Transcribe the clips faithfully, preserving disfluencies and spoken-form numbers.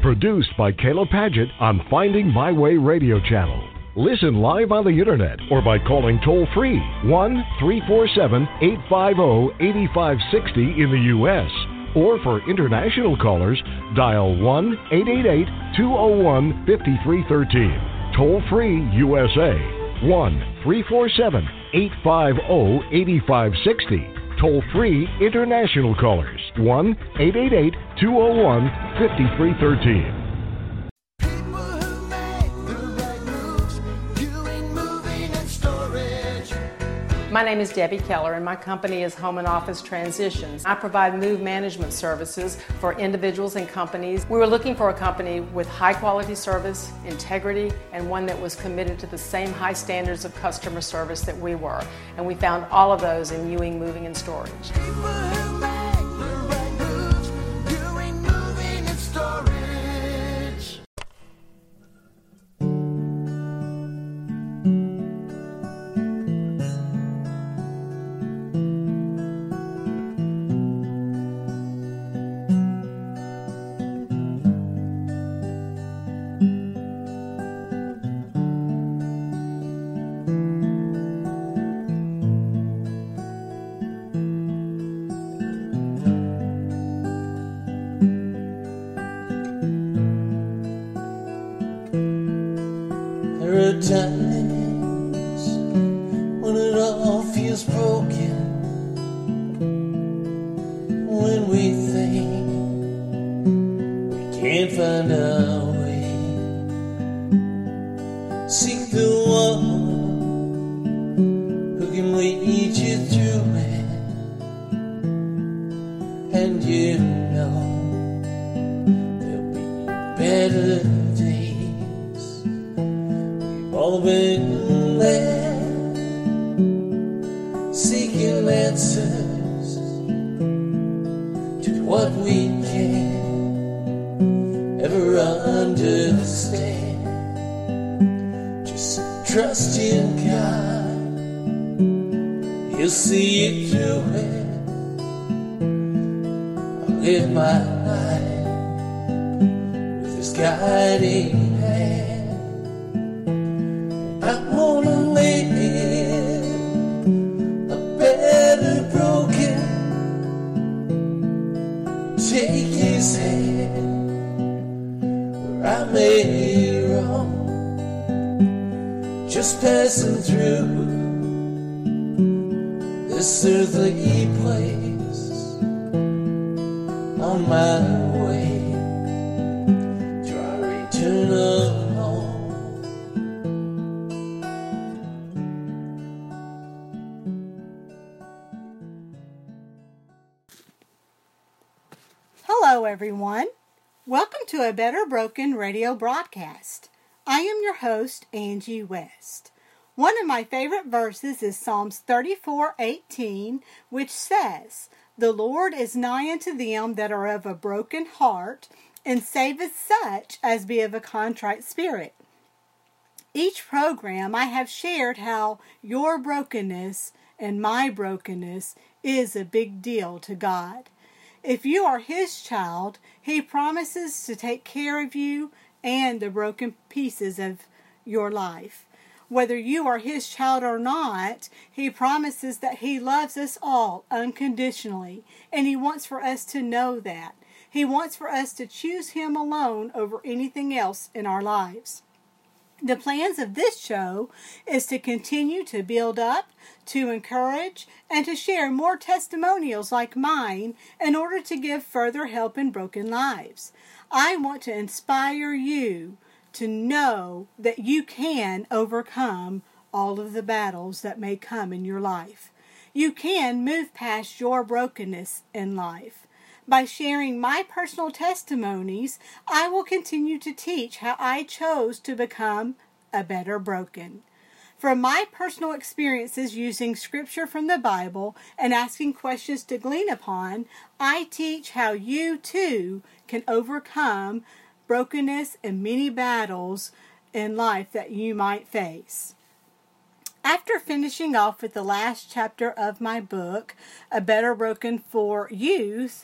Produced by Kayla Padgett on Finding My Way Radio Channel. Listen live on the internet or by calling toll-free one three four seven, eight five zero, eight five six zero in the U S Or for international callers, dial one eight eight eight, two zero one, five three one three. Toll-free U S A, one three four seven, eight five zero, eight five six zero. Toll-free international callers, one eight eight eight, two zero one, five three one three. My name is Debbie Keller, and my company is Home and Office Transitions. I provide move management services for individuals and companies. We were looking for a company with high quality service, integrity, and one that was committed to the same high standards of customer service that we were. And we found all of those in Ewing Moving and Storage. Times when it all feels broken, when we think we can't find our way, seek the one who can lead you through it, and you know there'll be better days. All been there, seeking answers to what we can't ever understand. Just trust in God, He'll see you through it. I'll live my life with His guiding hand. I wanna live a better broken. Take His hand where I made wrong, just passing through this earthly place on my way to our eternal home. Hello, everyone. Welcome to a Better Broken radio broadcast. I am your host, Angie West. One of my favorite verses is Psalms thirty-four eighteen, which says, "The Lord is nigh unto them that are of a broken heart, and saveth such as be of a contrite spirit." Each program I have shared how your brokenness and my brokenness is a big deal to God. If you are His child, He promises to take care of you and the broken pieces of your life. Whether you are His child or not, He promises that He loves us all unconditionally, and He wants for us to know that. He wants for us to choose Him alone over anything else in our lives. The plans of this show is to continue to build up, to encourage, and to share more testimonials like mine in order to give further help in broken lives. I want to inspire you to know that you can overcome all of the battles that may come in your life. You can move past your brokenness in life. By sharing my personal testimonies, I will continue to teach how I chose to become a better broken. From my personal experiences using scripture from the Bible and asking questions to glean upon, I teach how you too can overcome brokenness and many battles in life that you might face. After finishing off with the last chapter of my book, A Better Broken for Youth,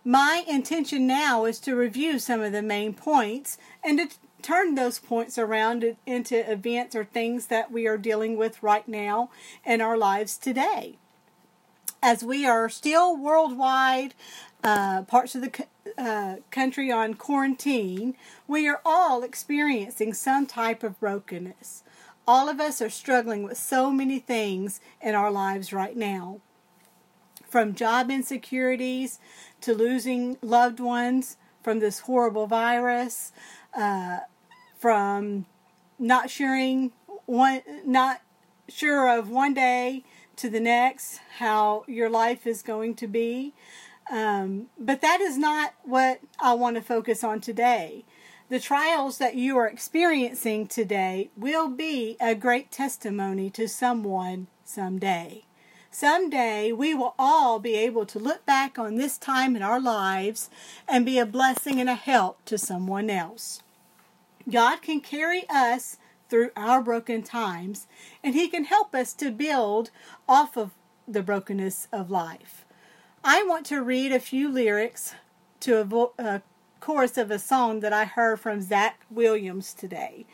My intention now is to review some of the main points and to turn those points around into events or things that we are dealing with right now in our lives today. As we are still worldwide, uh, parts of the uh, country on quarantine, we are all experiencing some type of brokenness. All of us are struggling with so many things in our lives right now. From job insecurities to losing loved ones from this horrible virus, uh, from not sharing one, not sure of one day to the next how your life is going to be. Um, but that is not what I want to focus on today. The trials that you are experiencing today will be a great testimony to someone someday. Someday we will all be able to look back on this time in our lives and be a blessing and a help to someone else. God can carry us through our broken times, and He can help us to build off of the brokenness of life. I want to read a few lyrics to a, vo- a chorus of a song that I heard from Zach Williams today.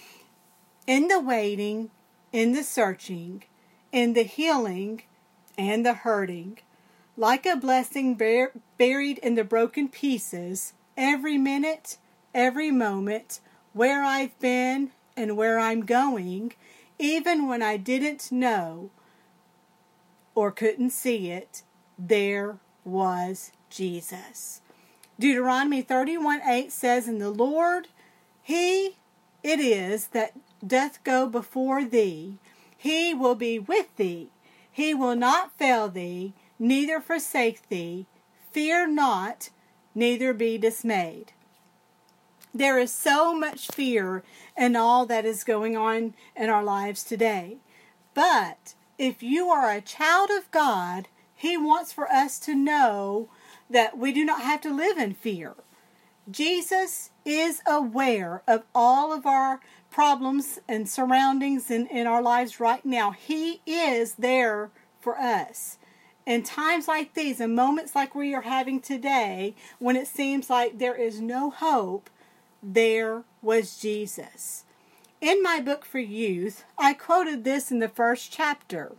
In the waiting, in the searching, in the healing and the hurting, like a blessing bur- buried in the broken pieces, every minute, every moment, where I've been and where I'm going, even when I didn't know or couldn't see it, there was Jesus. Deuteronomy thirty-one eight says, "And the Lord, He it is that doth go before thee. He will be with thee. He will not fail thee, neither forsake thee. Fear not, neither be dismayed." There is so much fear in all that is going on in our lives today. But if you are a child of God, He wants for us to know that we do not have to live in fear. Jesus is aware of all of our problems and surroundings in, in our lives right now. He is there for us. In times like these, in moments like we are having today, when it seems like there is no hope, there was Jesus. In my book for youth, I quoted this in the first chapter.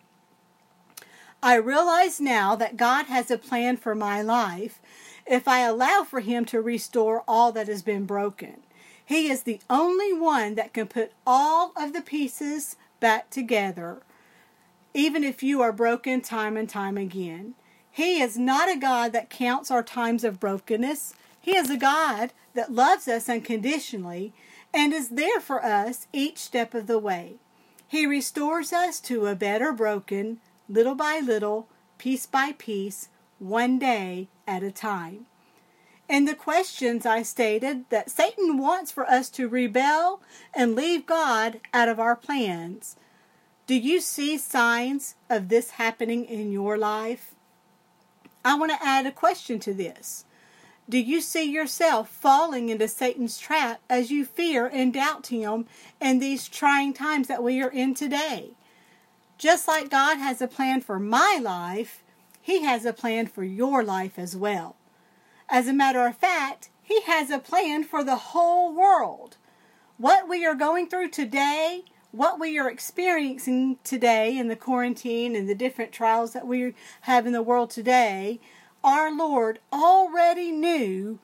"I realize now that God has a plan for my life if I allow for Him to restore all that has been broken. He is the only one that can put all of the pieces back together, even if you are broken time and time again. He is not a God that counts our times of brokenness. He is a God that loves us unconditionally and is there for us each step of the way. He restores us to a better broken, little by little, piece by piece, one day at a time. In the questions I stated that Satan wants for us to rebel and leave God out of our plans. Do you see signs of this happening in your life? I want to add a question to this. Do you see yourself falling into Satan's trap as you fear and doubt him in these trying times that we are in today? Just like God has a plan for my life, He has a plan for your life as well. As a matter of fact, He has a plan for the whole world. What we are going through today, what we are experiencing today in the quarantine and the different trials that we have in the world today, our Lord already knew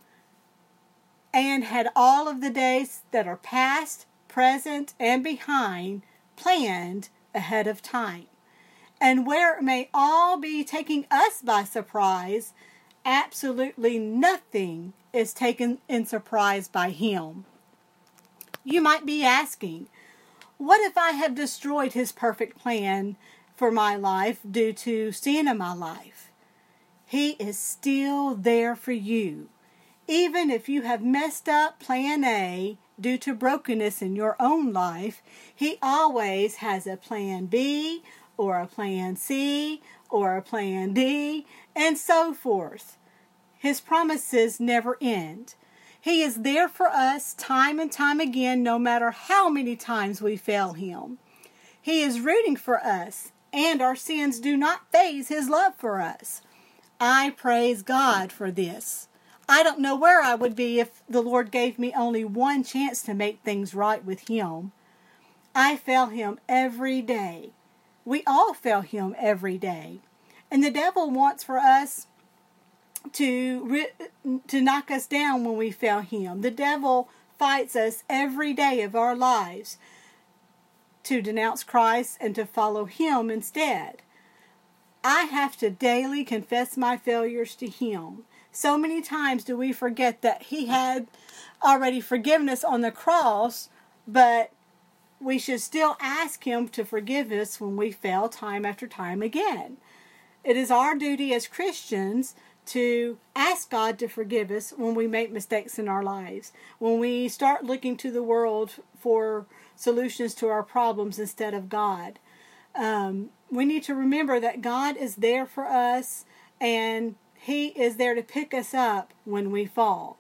and had all of the days that are past, present, and behind planned ahead of time. And where it may all be taking us by surprise, absolutely nothing is taken in surprise by Him. You might be asking, what if I have destroyed His perfect plan for my life due to sin in my life? He is still there for you. Even if you have messed up plan A due to brokenness in your own life, He always has a plan B or a plan C or a plan D and so forth. His promises never end. He is there for us time and time again, no matter how many times we fail Him. He is rooting for us, and our sins do not faze His love for us. I praise God for this. I don't know where I would be if the Lord gave me only one chance to make things right with Him. I fail Him every day. We all fail Him every day. And the devil wants for us to, to knock us down when we fail Him. The devil fights us every day of our lives to denounce Christ and to follow Him instead. I have to daily confess my failures to Him. So many times do we forget that He had already forgiven us on the cross, but we should still ask Him to forgive us when we fail time after time again. It is our duty as Christians to ask God to forgive us when we make mistakes in our lives, when we start looking to the world for solutions to our problems instead of God. Um, we need to remember that God is there for us, and He is there to pick us up when we fall.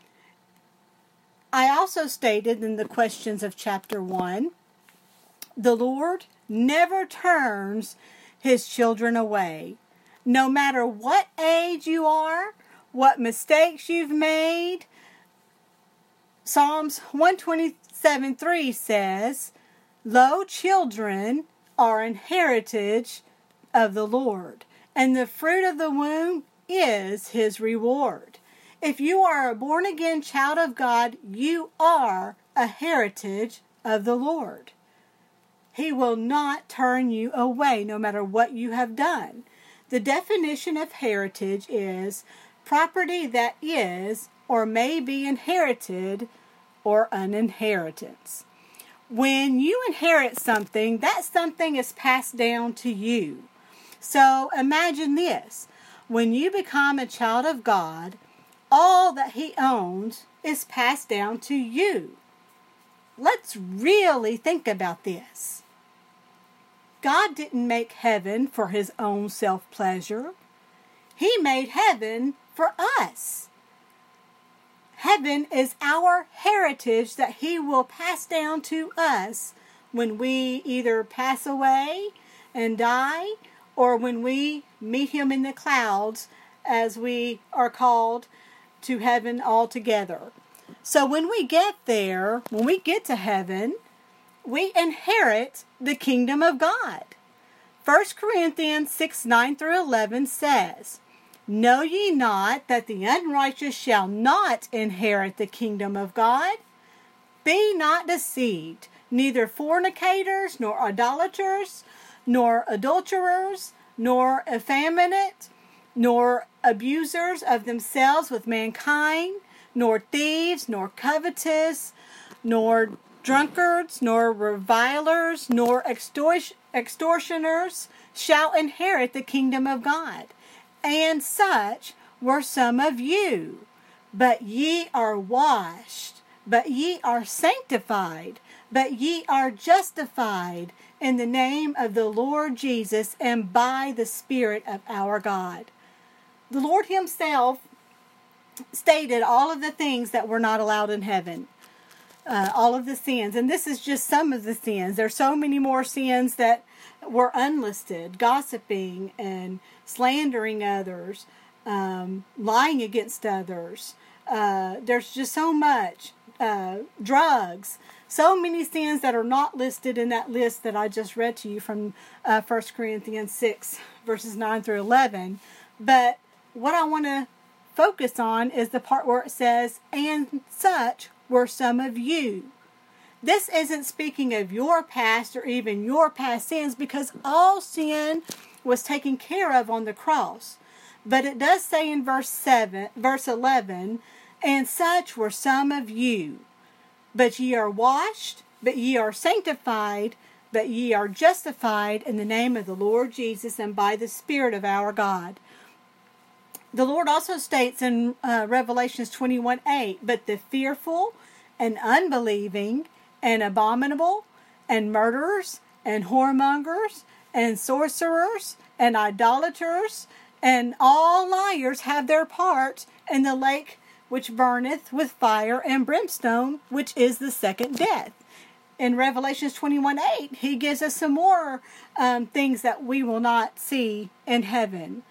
I also stated in the questions of chapter one, the Lord never turns His children away. No matter what age you are, what mistakes you've made. Psalms one twenty-seven three says, "Lo, children are an heritage of the Lord, and the fruit of the womb is His reward." If you are a born-again child of God, you are a heritage of the Lord. He will not turn you away no matter what you have done. The definition of heritage is property that is or may be inherited or an inheritance. When you inherit something, that something is passed down to you. So imagine this. When you become a child of God, all that He owns is passed down to you. Let's really think about this. God didn't make heaven for His own self-pleasure. He made heaven for us. Heaven is our heritage that He will pass down to us when we either pass away and die, or when we meet Him in the clouds as we are called to heaven altogether. So when we get there, when we get to heaven, we inherit the kingdom of God. First Corinthians six, nine through eleven says, "Know ye not that the unrighteous shall not inherit the kingdom of God? Be not deceived, neither fornicators, nor idolaters, nor adulterers, nor effeminate, nor abusers of themselves with mankind, nor thieves, nor covetous, nor drunkards, nor revilers, nor extor- extortioners shall inherit the kingdom of God. And such were some of you. But ye are washed, but ye are sanctified, but ye are justified in the name of the Lord Jesus and by the Spirit of our God." The Lord Himself stated all of the things that were not allowed in heaven. Uh, all of the sins. And this is just some of the sins. There's so many more sins that were unlisted. Gossiping and slandering others. Um, lying against others. Uh, there's just so much. Uh, drugs. So many sins that are not listed in that list that I just read to you from uh, First Corinthians six, verses nine through eleven. But what I want to focus on is the part where it says, "And such were some of you." This isn't speaking of your past or even your past sins, because all sin was taken care of on the cross. But it does say in verse seven, verse eleven, "And such were some of you. But ye are washed, but ye are sanctified, but ye are justified in the name of the Lord Jesus and by the Spirit of our God." The Lord also states in uh, Revelations twenty-one eight, "But the fearful and unbelieving and abominable and murderers and whoremongers and sorcerers and idolaters and all liars have their part in the lake which burneth with fire and brimstone, which is the second death." In Revelations twenty-one eight, He gives us some more um, things that we will not see in heaven.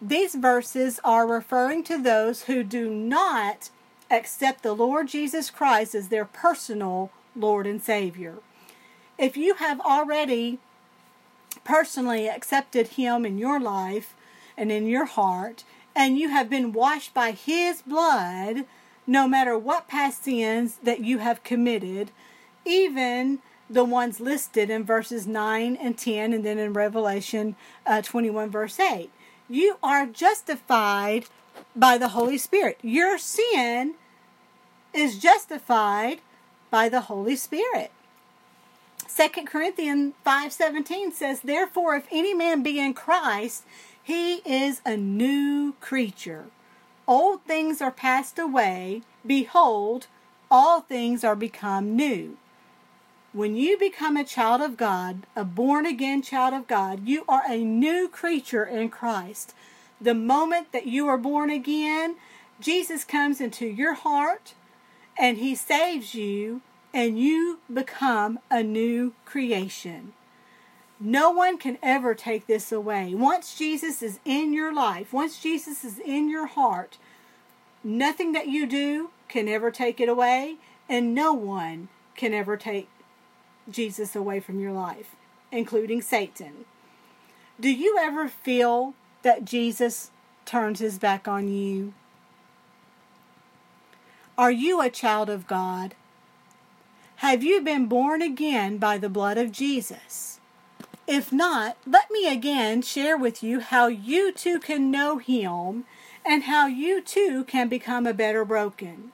These verses are referring to those who do not accept the Lord Jesus Christ as their personal Lord and Savior. If you have already personally accepted Him in your life and in your heart, and you have been washed by His blood, no matter what past sins that you have committed, even the ones listed in verses nine and ten, and then in Revelation uh, twenty-one, verse eight. You are justified by the Holy Spirit. Your sin is justified by the Holy Spirit. Second Corinthians five seventeen says, "Therefore, if any man be in Christ, he is a new creature. Old things are passed away. Behold, all things are become new." When you become a child of God, a born-again child of God, you are a new creature in Christ. The moment that you are born again, Jesus comes into your heart and He saves you, and you become a new creation. No one can ever take this away. Once Jesus is in your life, once Jesus is in your heart, nothing that you do can ever take it away, and no one can ever take Jesus away from your life, including Satan. Do you ever feel that Jesus turns His back on you? Are you a child of God? Have you been born again by the blood of Jesus? If not, let me again share with you how you too can know Him and how you too can become a better broken.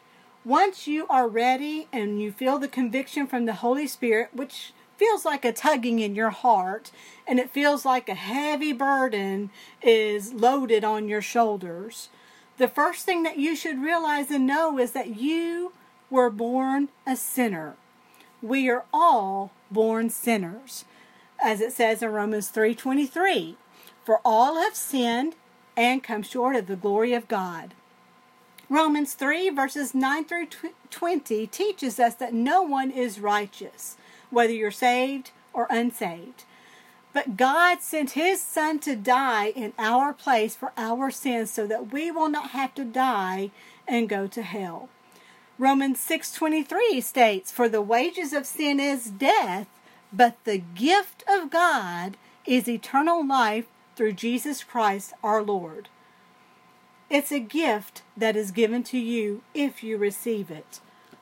Once you are ready and you feel the conviction from the Holy Spirit, which feels like a tugging in your heart, and it feels like a heavy burden is loaded on your shoulders, the first thing that you should realize and know is that you were born a sinner. We are all born sinners. As it says in Romans three twenty-three, "For all have sinned and come short of the glory of God." Romans three verses nine through twenty teaches us that no one is righteous, whether you're saved or unsaved. But God sent His Son to die in our place for our sins so that we will not have to die and go to hell. Romans six twenty-three states, "For the wages of sin is death, but the gift of God is eternal life through Jesus Christ our Lord." It's a gift that is given to you if you receive it.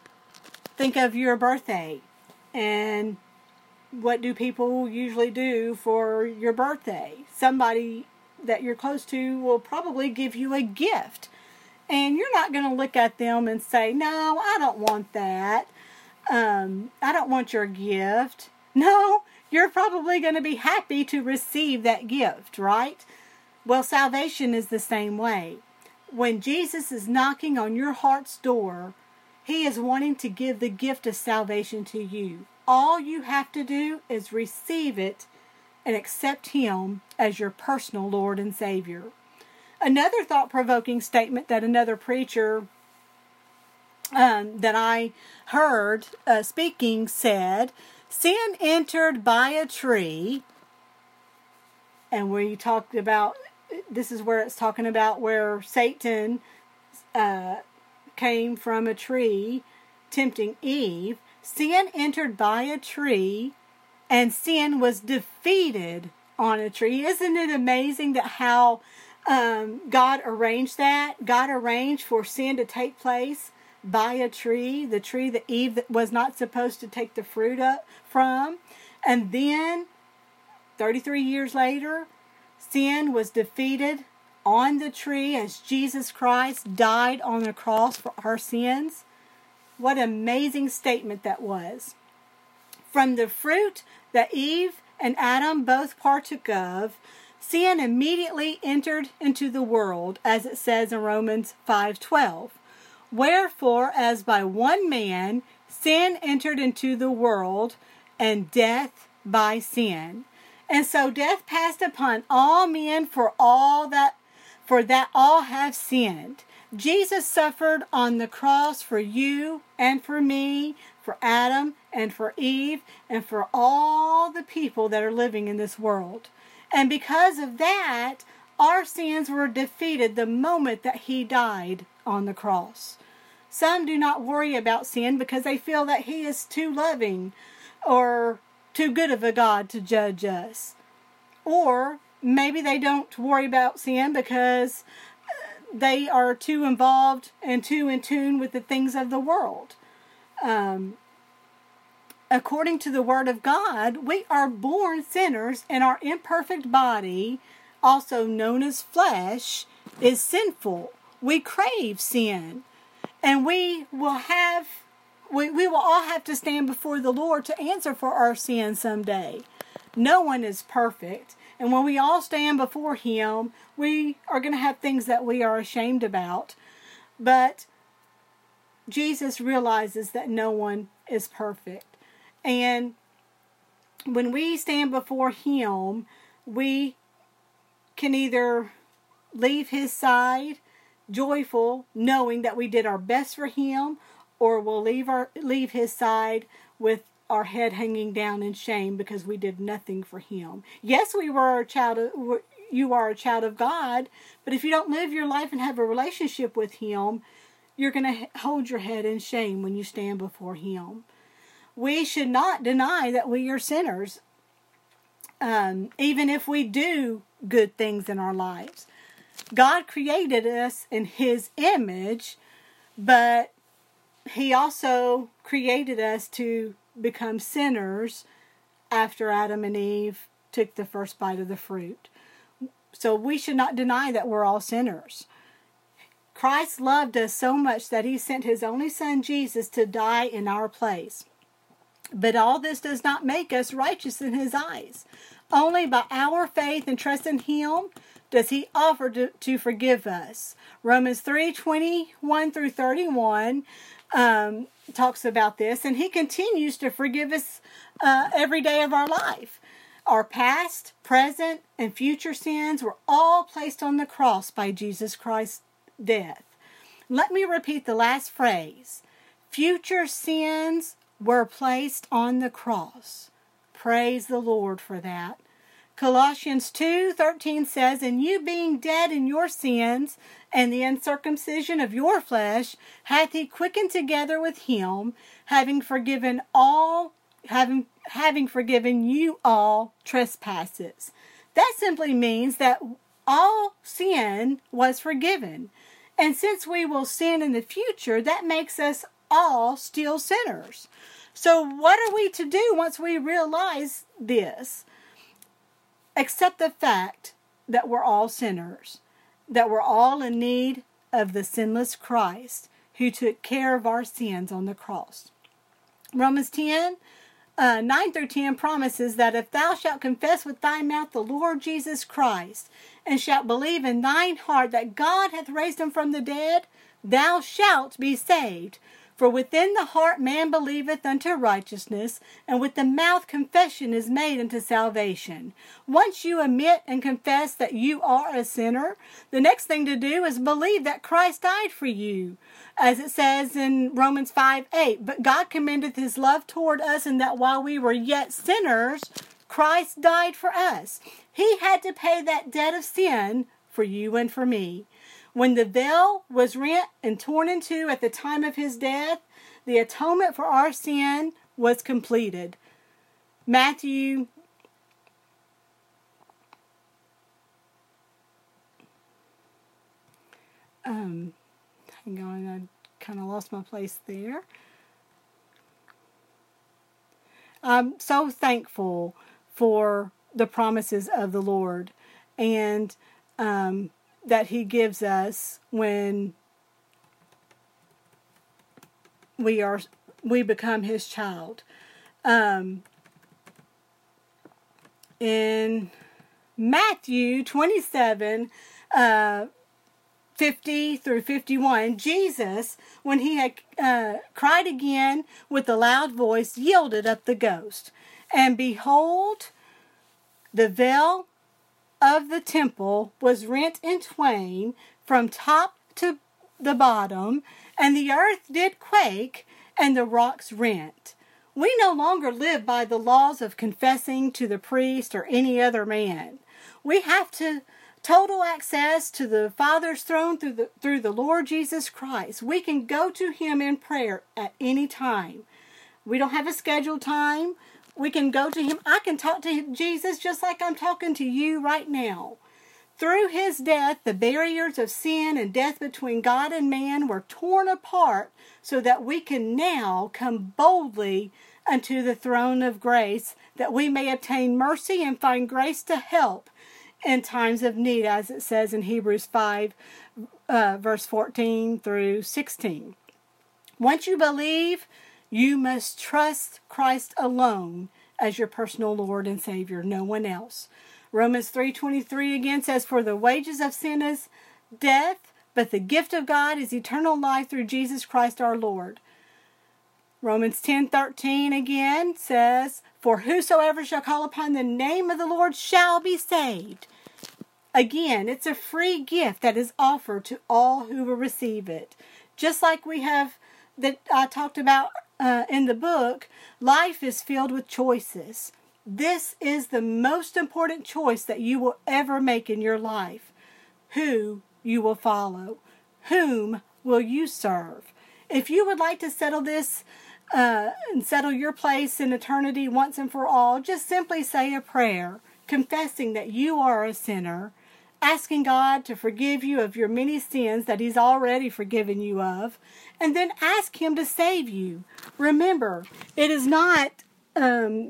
Think of your birthday, and what do people usually do for your birthday? Somebody that you're close to will probably give you a gift. And you're not going to look at them and say, "No, I don't want that. Um, I don't want your gift." No, you're probably going to be happy to receive that gift, right? Well, salvation is the same way. When Jesus is knocking on your heart's door, He is wanting to give the gift of salvation to you. All you have to do is receive it and accept Him as your personal Lord and Savior. Another thought-provoking statement that another preacher um, that I heard uh, speaking said, "Sin entered by a tree," and we talked about, this is where it's talking about where Satan uh, came from a tree, tempting Eve. Sin entered by a tree, and sin was defeated on a tree. Isn't it amazing that how um, God arranged that? God arranged for sin to take place by a tree, the tree that Eve was not supposed to take the fruit up from. And then, thirty-three years later, sin was defeated on the tree as Jesus Christ died on the cross for our sins. What an amazing statement that was. From the fruit that Eve and Adam both partook of, sin immediately entered into the world, as it says in Romans five twelve. "Wherefore, as by one man sin entered into the world, and death by sin. And so death passed upon all men for all that for that all have sinned." Jesus suffered on the cross for you and for me, for Adam and for Eve, and for all the people that are living in this world. And because of that, our sins were defeated the moment that he died on the cross. Some do not worry about sin because they feel that he is too loving or too good of a God to judge us. Or maybe they don't worry about sin because they are too involved and too in tune with the things of the world. Um, according to the Word of God, we are born sinners, and our imperfect body, also known as flesh, is sinful. We crave sin. And we will have, we, we will all have to stand before the Lord to answer for our sins someday. No one is perfect. And when we all stand before Him, we are going to have things that we are ashamed about. But Jesus realizes that no one is perfect. And when we stand before Him, we can either leave His side joyful, knowing that we did our best for Him, or we'll leave our leave His side with our head hanging down in shame because we did nothing for Him. Yes, we were a child of, you are a child of God, but if you don't live your life and have a relationship with Him, you're going to hold your head in shame when you stand before Him. We should not deny that we are sinners, um, even if we do good things in our lives. God created us in His image, but He also created us to become sinners after Adam and Eve took the first bite of the fruit. So we should not deny that we're all sinners. Christ loved us so much that He sent His only Son, Jesus, to die in our place. But all this does not make us righteous in His eyes. Only by our faith and trust in Him does He offer to, to forgive us. Romans three twenty-one through thirty-one um, talks about this, and He continues to forgive us uh, every day of our life. Our past, present, and future sins were all placed on the cross by Jesus Christ's death. Let me repeat the last phrase. Future sins were placed on the cross. Praise the Lord for that. Colossians two thirteen says, "And you being dead in your sins and the uncircumcision of your flesh, hath He quickened together with Him, having forgiven all, having having forgiven you all trespasses." That simply means that all sin was forgiven. And since we will sin in the future, that makes us all still sinners. So what are we to do once we realize this? Accept the fact that we're all sinners, that we're all in need of the sinless Christ who took care of our sins on the cross. Romans ten, uh, nine through ten promises that if thou shalt confess with thy mouth the Lord Jesus Christ, and shalt believe in thine heart that God hath raised him from the dead, thou shalt be saved. For within the heart man believeth unto righteousness, and with the mouth confession is made unto salvation. Once you admit and confess that you are a sinner, the next thing to do is believe that Christ died for you. As it says in Romans five eight, "But God commendeth His love toward us, in that while we were yet sinners, Christ died for us." He had to pay that debt of sin for you and for me. When the veil was rent and torn in two at the time of His death, the atonement for our sin was completed. Matthew um, hang on, I kind of lost my place there. I'm so thankful for the promises of the Lord, and um, that He gives us when we are we become His child. Um, in Matthew twenty-seven, uh, fifty through fifty-one, Jesus, when He had uh, cried again with a loud voice, yielded up the ghost. And behold, the veil of the temple was rent in twain from top to the bottom, and the earth did quake, and the rocks rent. We no longer live by the laws of confessing to the priest or any other man. We have to total access to the Father's throne through the, through the Lord Jesus Christ. We can go to Him in prayer at any time. We don't have a scheduled time. We can go to Him. I can talk to Jesus just like I'm talking to you right now. Through His death, the barriers of sin and death between God and man were torn apart so that we can now come boldly unto the throne of grace, that we may obtain mercy and find grace to help in times of need, as it says in Hebrews five, uh, verse fourteen through sixteen. Once you believe, you must trust Christ alone as your personal Lord and Savior, no one else. Romans three twenty-three again says, for the wages of sin is death, but the gift of God is eternal life through Jesus Christ our Lord. Romans ten thirteen again says, for whosoever shall call upon the name of the Lord shall be saved. Again, it's a free gift that is offered to all who will receive it. Just like we have, that I talked about uh, in the book, life is filled with choices. This is the most important choice that you will ever make in your life. Who you will follow. Whom will you serve? If you would like to settle this uh, and settle your place in eternity once and for all, just simply say a prayer, confessing that you are a sinner, asking God to forgive you of your many sins that He's already forgiven you of, and then ask Him to save you. Remember, it is not um,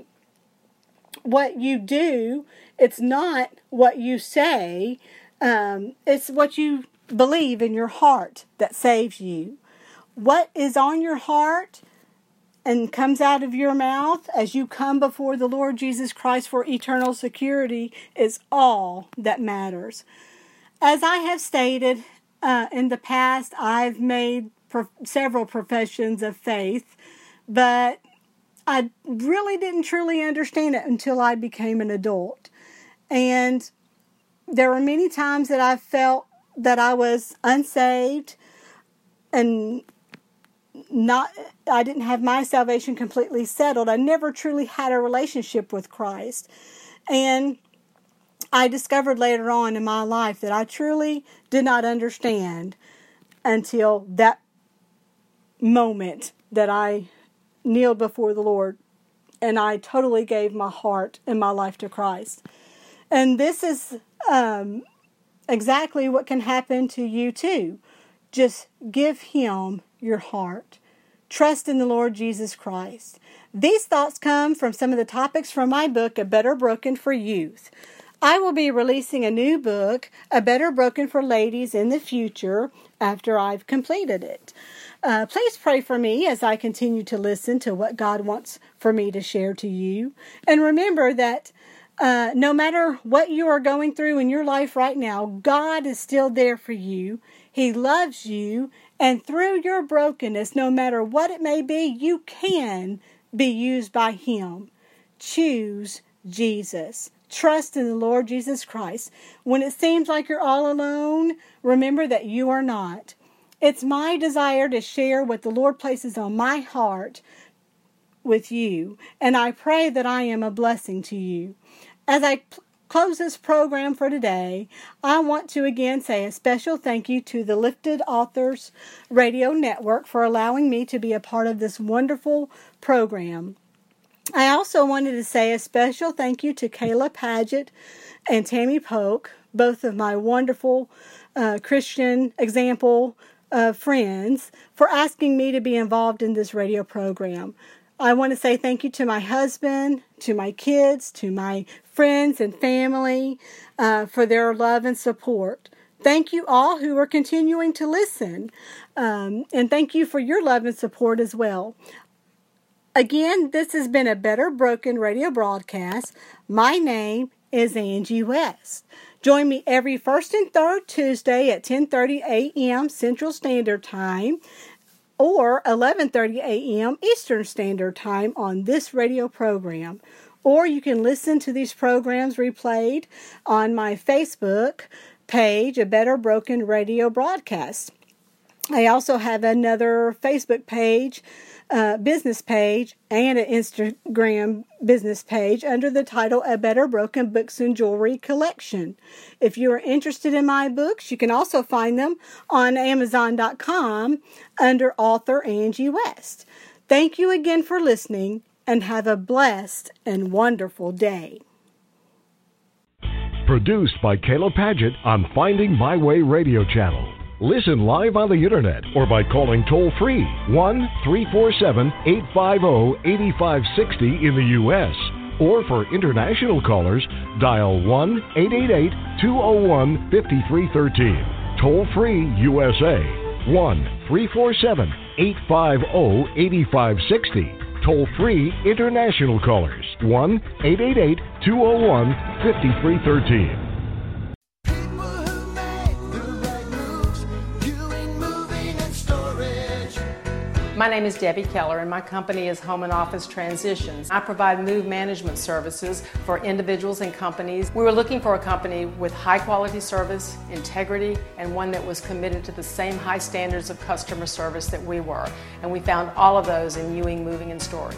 what you do, it's not what you say, um, it's what you believe in your heart that saves you. What is on your heart and comes out of your mouth as you come before the Lord Jesus Christ for eternal security is all that matters. As I have stated uh, in the past, I've made pro- several professions of faith, but I really didn't truly understand it until I became an adult. And there were many times that I felt that I was unsaved and not, I didn't have my salvation completely settled. I never truly had a relationship with Christ. And I discovered later on in my life that I truly did not understand until that moment that I kneeled before the Lord and I totally gave my heart and my life to Christ. And this is um, exactly what can happen to you too. Just give Him your heart. Trust in the Lord Jesus Christ. These thoughts come from some of the topics from my book, A Better Broken for Youth. I will be releasing a new book, A Better Broken for Ladies, in the future after I've completed it. Uh, please pray for me as I continue to listen to what God wants for me to share to you. And remember that uh, no matter what you are going through in your life right now, God is still there for you. He loves you. And through your brokenness, no matter what it may be, you can be used by Him. Choose Jesus. Trust in the Lord Jesus Christ. When it seems like you're all alone, remember that you are not. It's my desire to share what the Lord places on my heart with you, and I pray that I am a blessing to you. As I p- close this program for today, I want to again say a special thank you to the Lifted Authors Radio Network for allowing me to be a part of this wonderful program. I also wanted to say a special thank you to Kayla Paget and Tammy Polk, both of my wonderful uh, Christian example uh, friends, for asking me to be involved in this radio program. I want to say thank you to my husband, to my kids, to my friends and family uh, for their love and support. Thank you all who are continuing to listen, um, and thank you for your love and support as well. Again, this has been a Better Broken radio broadcast. My name is Angie West. Join me every first and third Tuesday at ten thirty a.m. Central Standard Time or eleven thirty a.m. Eastern Standard Time on this radio program. Or you can listen to these programs replayed on my Facebook page, A Better Broken Radio Broadcast. I also have another Facebook page, uh, business page, and an Instagram business page under the title A Better Broken Books and Jewelry Collection. If you are interested in my books, you can also find them on Amazon dot com under author Angie West. Thank you again for listening, and have a blessed and wonderful day. Produced by Kayla Paget on Finding My Way Radio Channel. Listen live on the internet or by calling toll-free one three four seven, eight five zero, eight five six zero in the U S Or for international callers, dial one eight eight eight, two zero one, five three one three. Toll-free U S A, one three four seven, eight five zero, eight five six zero. Toll-free international callers, one eight eight eight, two zero one, five three one three. My name is Debbie Keller, and my company is Home and Office Transitions. I provide move management services for individuals and companies. We were looking for a company with high quality service, integrity, and one that was committed to the same high standards of customer service that we were. And we found all of those in Ewing Moving and Storage.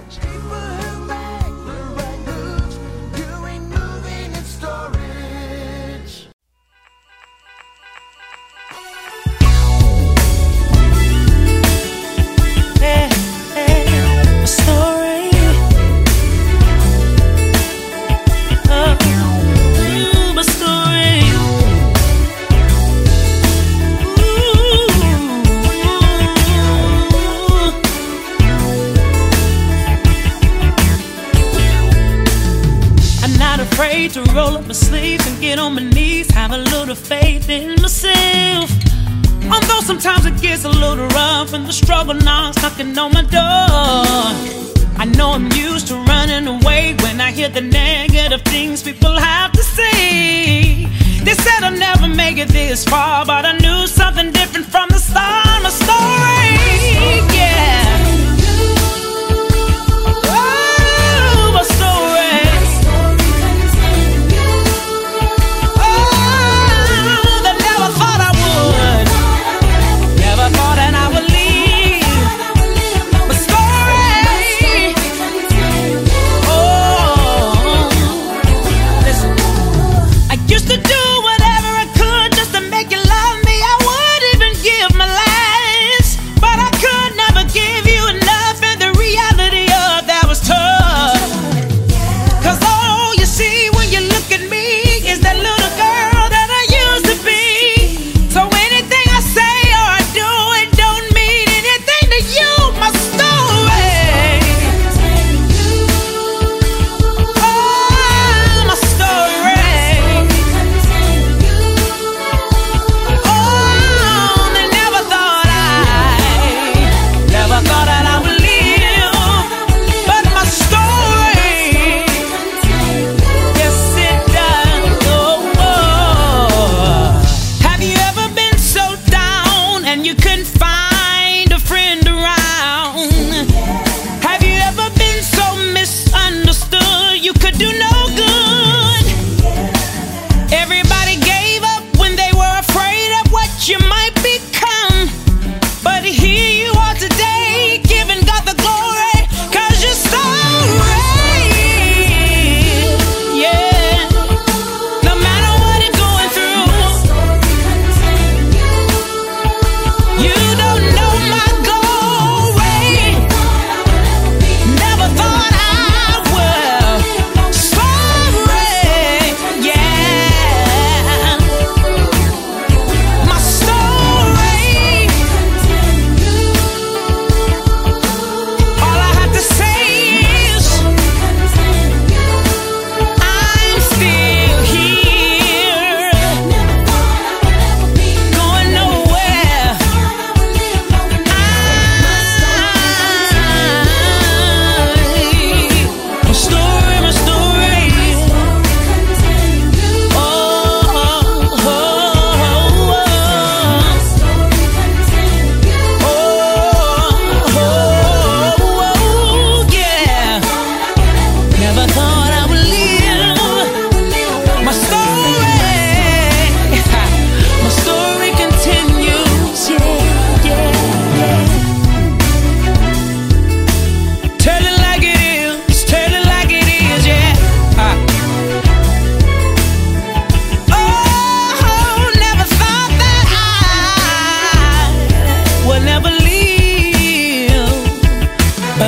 To roll up my sleeves and get on my knees, have a little faith in myself. Although sometimes it gets a little rough and the struggle knocks knocking on my door. I know I'm used to running away when I hear the negative things people have to say. They said I'll never make it this far, but I knew something different from the start. My story, yeah. Oh, my story. Never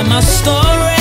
my story.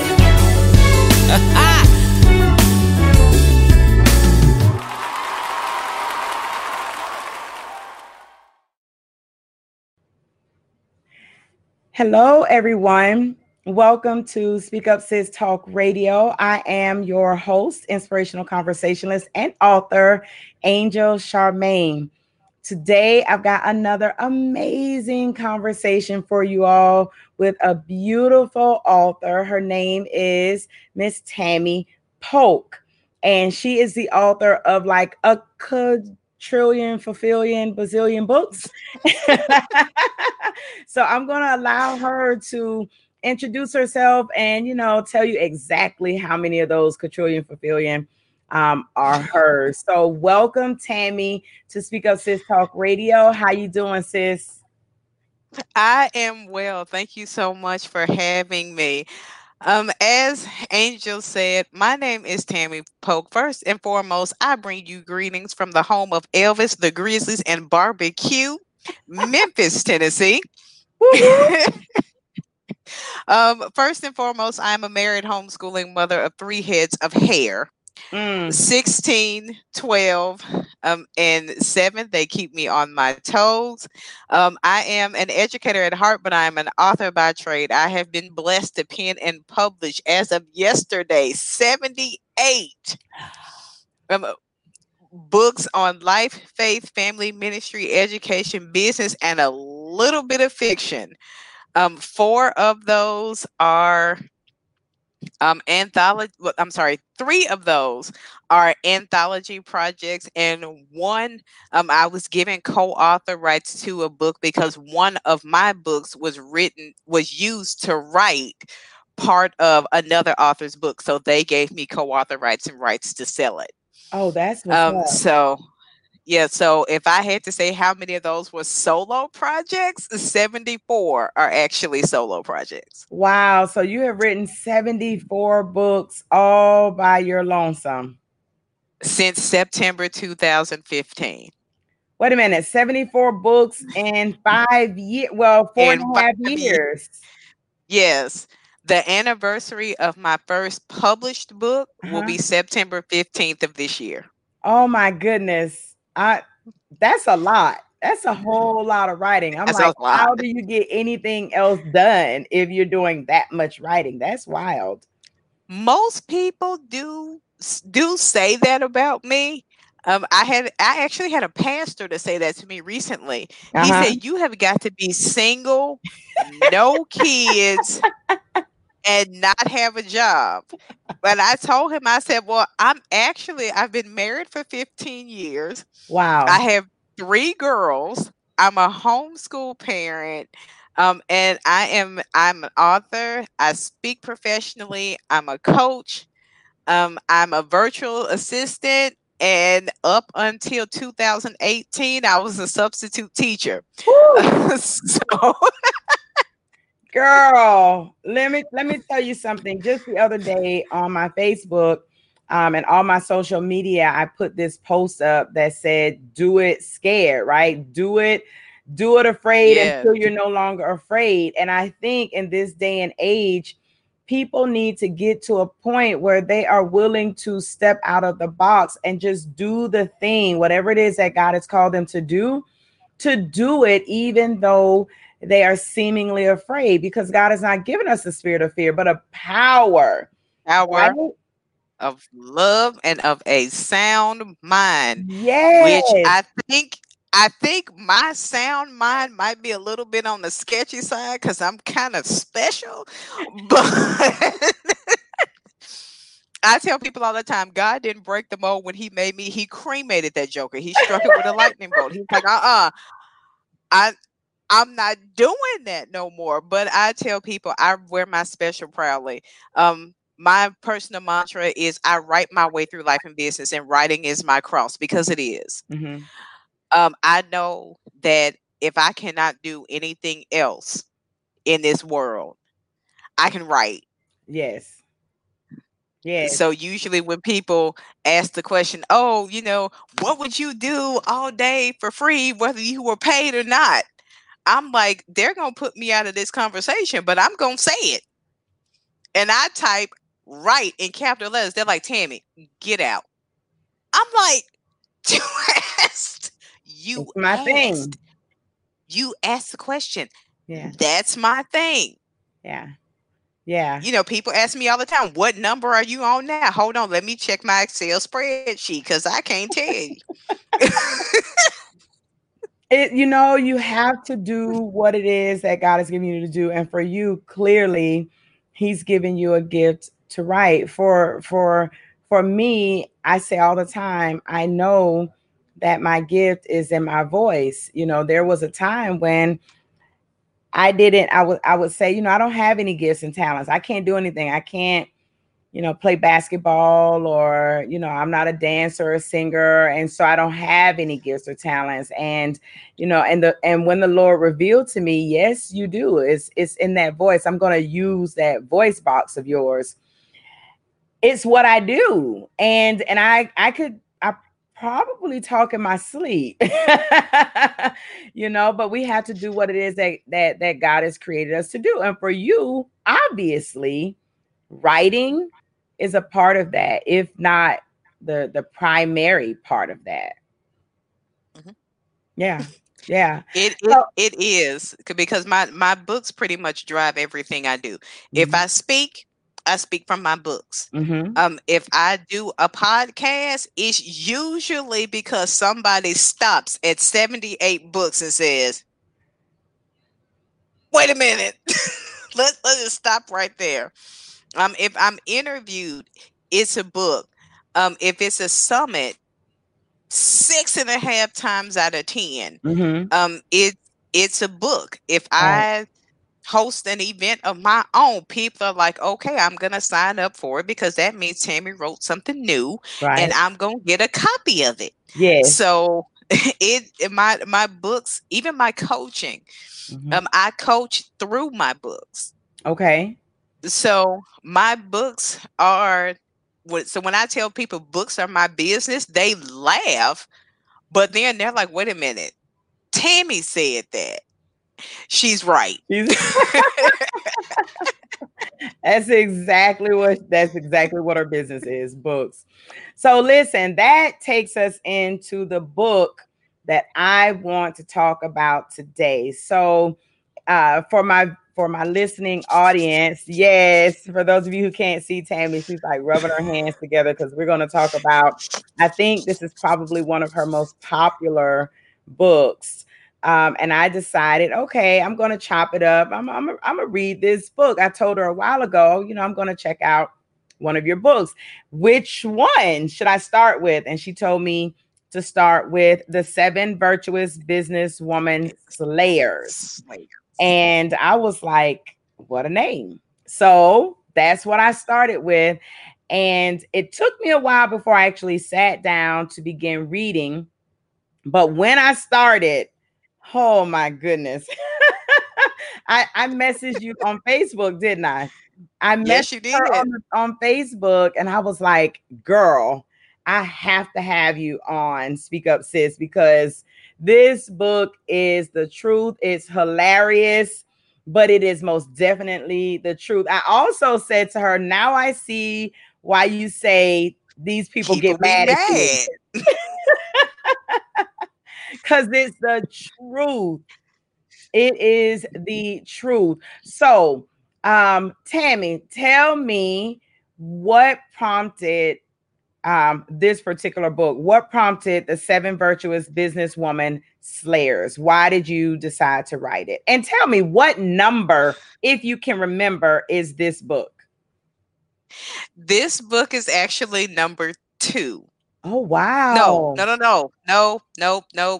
Hello, everyone. Welcome to Speak Up Sis Talk Radio. I am your host, inspirational conversationalist, and author, Angel Charmaine. Today, I've got another amazing conversation for you all with a beautiful author. Her name is Miss Tammy Polk, and she is the author of like a quadrillion, fulfillion, bazillion books. So I'm going to allow her to introduce herself and, you know, tell you exactly how many of those quadrillion, fulfillion um, are hers. So welcome, Tammy, to Speak Up Sis Talk Radio. How you doing, sis? I am well. Thank you so much for having me. Um, as Angel said, my name is Tammy Polk. First and foremost, I bring you greetings from the home of Elvis, the Grizzlies, and barbecue, Memphis, Tennessee. um, first and foremost, I'm a married homeschooling mother of three heads of hair. Mm. sixteen, twelve, um, and seven. They keep me on my toes. Um, I am an educator at heart, but I am an author by trade. I have been blessed to pen and publish, as of yesterday, seventy-eight um, books on life, faith, family, ministry, education, business, and a little bit of fiction. Um, four of those are Um, anthology. I'm sorry, three of those are anthology projects, and one um, I was given co-author rights to a book because one of my books was written, was used to write part of another author's book, so they gave me co-author rights and rights to sell it. Oh, that's um. So. Yeah, so if I had to say how many of those were solo projects, seventy-four are actually solo projects. Wow. So you have written seventy-four books all by your lonesome. Since September two thousand fifteen. Wait a minute, seventy-four books in five years. Well, four and, and a half years. years. Yes. The anniversary of my first published book uh-huh. will be September fifteenth of this year. Oh my goodness. I that's a lot. That's a whole lot of writing. I'm that's like, how do you get anything else done if you're doing that much writing? That's wild. Most people do do say that about me. Um, I had I actually had a pastor to say that to me recently. Uh-huh. He said, "You have got to be single, no kids, and not have a job." But I told him, I said, well, I'm actually, I've been married for fifteen years. Wow. I have three girls. I'm a homeschool parent. Um, and I am, I'm an author. I speak professionally. I'm a coach. Um, I'm a virtual assistant. And up until two thousand eighteen, I was a substitute teacher. so... Girl, let me let me tell you something. Just the other day on my Facebook um, and all my social media, I put this post up that said, "Do it scared, right? Do it, do it afraid yeah. until you're no longer afraid." And I think in this day and age, people need to get to a point where they are willing to step out of the box and just do the thing, whatever it is that God has called them to do, to do it, even though they are seemingly afraid, because God has not given us a spirit of fear, but a power, power right? of love and of a sound mind. Yes. Which I think, I think my sound mind might be a little bit on the sketchy side because I'm kind of special, but I tell people all the time, God didn't break the mold when he made me. He cremated that joker. He struck it with a lightning bolt. He's like, uh-uh, I, I'm not doing that no more. But I tell people I wear my special proudly. Um, my personal mantra is I write my way through life and business, and writing is my cross, because it is. Mm-hmm. Um, I know that if I cannot do anything else in this world, I can write. Yes. Yes. So usually when people ask the question, oh, you know, what would you do all day for free, whether you were paid or not? I'm like, they're going to put me out of this conversation, but I'm going to say it. and I type right in capital letters. They're like, Tammy, get out. I'm like, you asked. You it's my asked. thing. You asked the question. Yeah. That's my thing. Yeah. Yeah. You know, people ask me all the time, what number are you on now? Hold on, let me check my Excel spreadsheet because I can't tell you. It, you know, you have to do what it is that God has given you to do. And for you, clearly, he's given you a gift to write. For for for me, I say all the time, I know that my gift is in my voice. You know, there was a time when I didn't, I would I would say, you know, I don't have any gifts and talents. I can't do anything. I can't, you know, play basketball, or, you know, I'm not a dancer or a singer. And so I don't have any gifts or talents. And, you know, and the and when the Lord revealed to me, yes, you do. It's it's in that voice. I'm going to use that voice box of yours. It's what I do. And and I I could I probably talk in my sleep, you know, but we have to do what it is that that that God has created us to do. And for you, obviously, writing is a part of that, if not the the primary part of that. Mm-hmm. Yeah. Yeah. It it, so, it is, because my my books pretty much drive everything I do. Mm-hmm. If I speak, I speak from my books. Mm-hmm. Um, if I do a podcast, it's usually because somebody stops at seventy-eight books and says, wait a minute, let, let's just stop right there. Um, if I'm interviewed, it's a book. Um, if it's a summit, six and a half times out of ten, mm-hmm. um, it, it's a book. If right. I host an event of my own, people are like, okay, I'm going to sign up for it because that means Tammy wrote something new, right. and I'm going to get a copy of it. Yes. So it, my, my books, even my coaching, mm-hmm. um, I coach through my books. Okay. So my books are, so when I tell people books are my business, they laugh, but then they're like, wait a minute, Tammy said that. She's right. That's exactly what that's exactly what our business is, books. So listen, that takes us into the book that I want to talk about today. So uh, for my for my listening audience, yes, for those of you who can't see Tammy, she's like rubbing her hands together because we're going to talk about, I think this is probably one of her most popular books. Um, and I decided, okay, I'm going to chop it up. I'm, I'm, I'm going to read this book. I told her a while ago, you know, I'm going to check out one of your books. Which one should I start with? And she told me to start with The Seven Virtuous Businesswoman Slayers. And I was like, what a name. So that's what I started with. And it took me a while before I actually sat down to begin reading. But when I started, oh my goodness. I, I messaged you on Facebook, didn't I? I messaged yes, you did. her on, on Facebook, and I was like, girl, I have to have you on Speak Up Sis, because this book is the truth. It's hilarious, but it is most definitely the truth. I also said to her, now I see why you say these people, people get mad, mad at you. Because it's the truth. It is the truth. So, um, Tammy, tell me what prompted um, this particular book. What prompted The Seven Virtuous Businesswoman Slayers? Why did you decide to write it? And tell me what number, if you can remember, is this book? This book is actually number two. Oh, wow. No, no, no, no, no, no, no.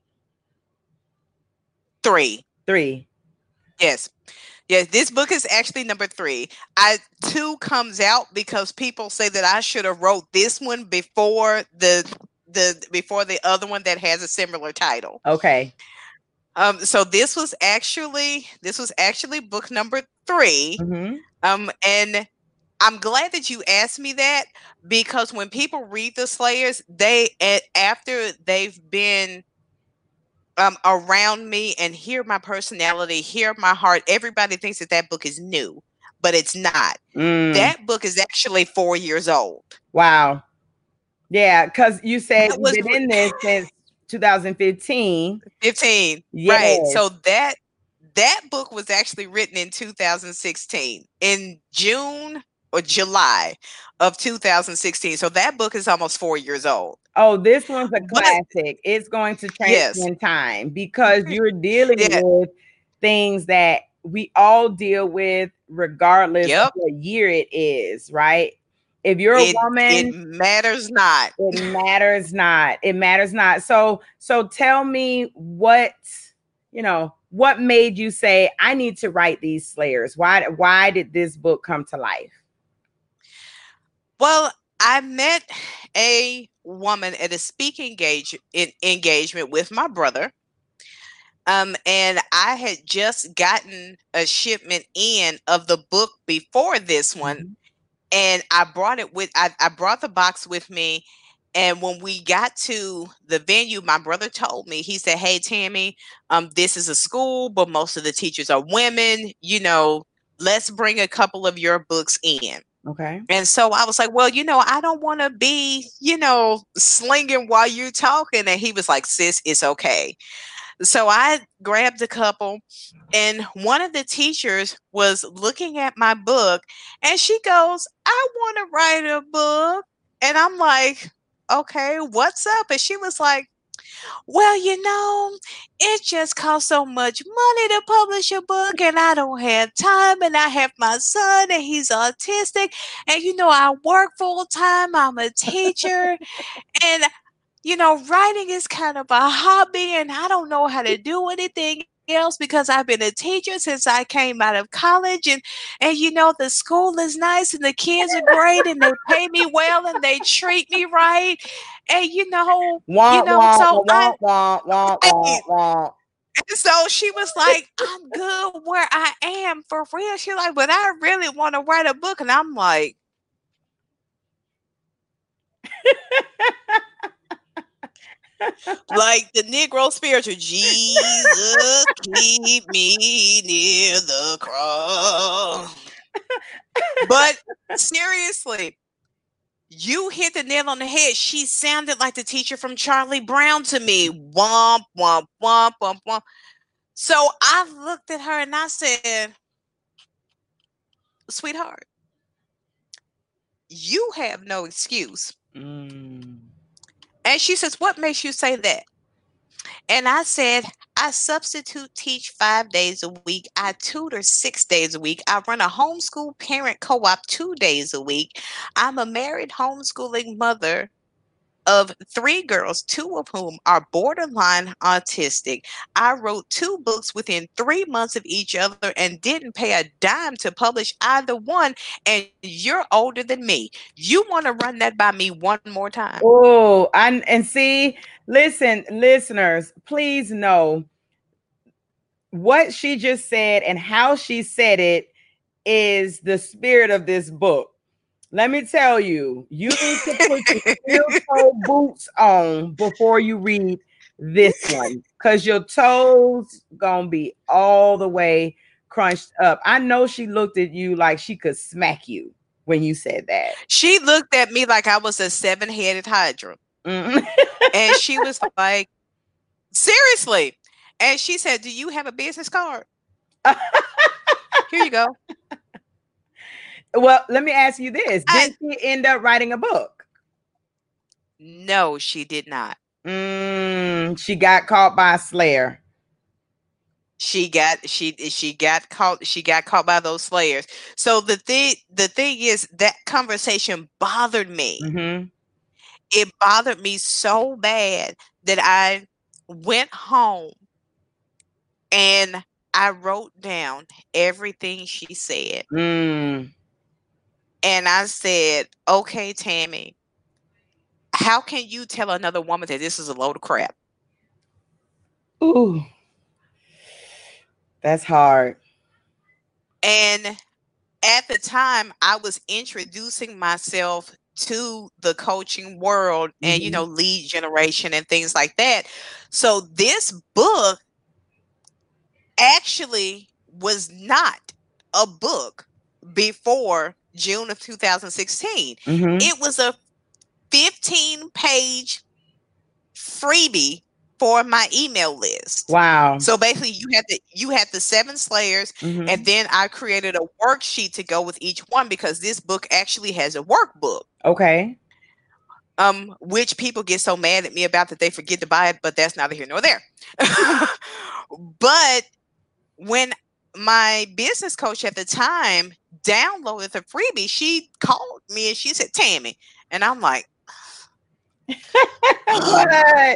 Three. Three. Yes. Yes, this book is actually number three. I two comes out because people say that I should have wrote this one before the the before the other one that has a similar title. Okay. Um, so this was actually this was actually book number three. Mm-hmm. Um, and I'm glad that you asked me that, because when people read the Slayers, they after they've been um, around me and hear my personality, hear my heart, everybody thinks that that book is new. but it's not. Mm. That book is actually four years old. Wow. Yeah, because you said That was- you've been in this since two thousand fifteen. fifteen. Yes. Right. So that that book was actually written in two thousand sixteen, in June or July of two thousand sixteen. So that book is almost four years old. Oh, this one's a But- classic. It's going to Yes. transcend time because you're dealing Yeah. with things that we all deal with regardless Yep. of what year it is, right? If you're a It, woman, it matters not. it matters not. It matters not. So, so tell me what, you know, what made you say, I need to write these slayers? Why, why did this book come to life? Well, I met a woman at a speaking engage, in, engagement with my brother. Um, and I had just gotten a shipment in of the book before this one. Mm-hmm. And I brought it with, I, I brought the box with me. And when we got to the venue, my brother told me, he said, hey, Tammy, um, this is a school, but most of the teachers are women. You know, let's bring a couple of your books in. Okay. And so I was like, well, you know, I don't want to be, you know, slinging while you're talking. And he was like, sis, it's okay. So I grabbed a couple, and one of the teachers was looking at my book, and she goes, I want to write a book. And I'm like, okay, what's up? And she was like, well, you know, it just costs so much money to publish a book, and I don't have time, and I have my son, and he's autistic, and, you know, I work full time. I'm a teacher, and, you know, writing is kind of a hobby, and I don't know how to do anything else because I've been a teacher since I came out of college, and and you know, the school is nice and the kids are great and they pay me well and they treat me right, and you know, Womp, you know, womp, so I, womp, womp, womp, womp. and so she was like, I'm good where I am for real. She's like, but I really want to write a book, and I'm like, like the Negro spiritual, Jesus, keep me near the cross. But seriously, you hit the nail on the head. She sounded like the teacher from Charlie Brown to me. Womp, womp, womp, womp, womp. So I looked at her and I said, sweetheart, you have no excuse. Mm. And she says, what makes you say that? And I said, I substitute teach five days a week. I tutor six days a week. I run a homeschool parent co-op two days a week. I'm a married homeschooling mother of three girls, two of whom are borderline autistic. I wrote two books within three months of each other and didn't pay a dime to publish either one. And you're older than me. You want to run that by me one more time? Oh, and and see, listen, listeners, please know what she just said and how she said it is the spirit of this book. Let me tell you, you need to put your steel-toe boots on before you read this one, because your toes gonna be all the way crunched up. I know she looked at you like she could smack you when you said that. She looked at me like I was a seven-headed hydra. Mm. And she was like, seriously. And she said, do you have a business card? Here you go. Well, let me ask you this. I- Did she end up writing a book? No, she did not. Mm, she got caught by a slayer. She got she she got caught she got caught by those slayers. So the thing the thing is that conversation bothered me. Mm-hmm. It bothered me so bad that I went home and I wrote down everything she said. Mm. And I said, okay, Tammy, how can you tell another woman that this is a load of crap? Ooh, that's hard. And at the time, I was introducing myself to the coaching world and, Mm-hmm. you know, lead generation and things like that. So this book actually was not a book before June of two thousand sixteen. Mm-hmm. It was a fifteen page freebie for my email list. Wow. So basically you had the you had the seven slayers, Mm-hmm. and then I created a worksheet to go with each one, because this book actually has a workbook. Okay. Um, which people get so mad at me about that they forget to buy it, but that's neither here nor there. But when my business coach at the time downloaded the freebie, she called me and she said, "Tammy," and I'm like, What?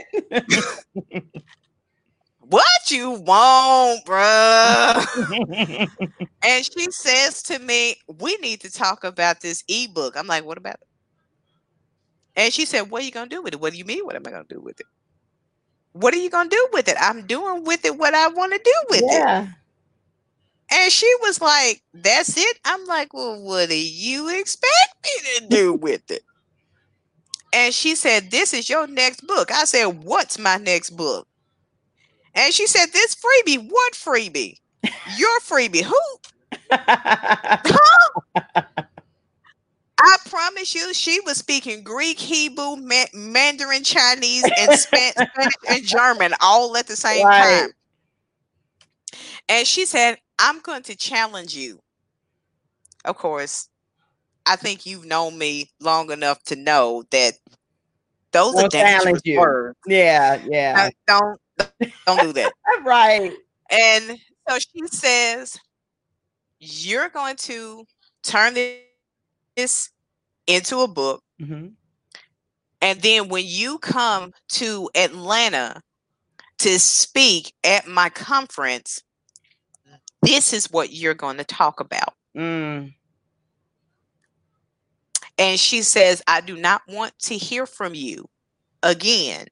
"What you want, bruh?" And she says to me, "We need to talk about this ebook." I'm like, "What about it?" And she said, "What are you going to do with it?" "What do you mean? What am I going to do with it?" "What are you going to do with it?" "I'm doing with it what I want to do with Yeah. it." And she was like, "That's it?" I'm like, "Well, what do you expect me to do with it?" And she said, "This is your next book." I said, "What's my next book?" And she said, "This freebie." "What freebie?" "Your freebie." "Who?" I promise you, she was speaking Greek, Hebrew, Ma- Mandarin, Chinese, and Span- Spanish and German all at the same Right. time. And she said, "I'm going to challenge you." Of course, I think you've known me long enough to know that those are Don't challenge dangerous you. words. Yeah, yeah. Don't, don't, don't do that. Right. And so she says, "You're going to turn this into a book. Mm-hmm. And then when you come to Atlanta to speak at my conference, this is what you're going to talk about." Mm. And she says, "I do not want to hear from you again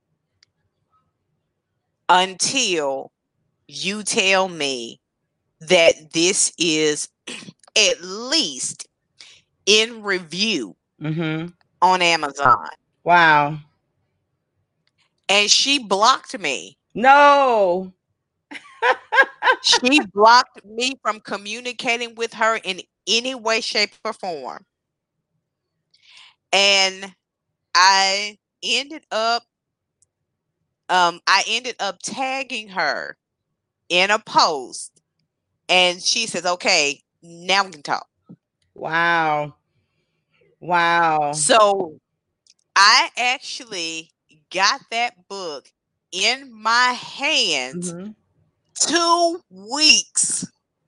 until you tell me that this is at least in review Mm-hmm. on Amazon." Wow. And she blocked me. No. She blocked me from communicating with her in any way, shape, or form. And I ended up, um, I ended up tagging her in a post, and she says, "Okay, now we can talk." Wow. Wow. So I actually got that book in my hands Mm-hmm. two weeks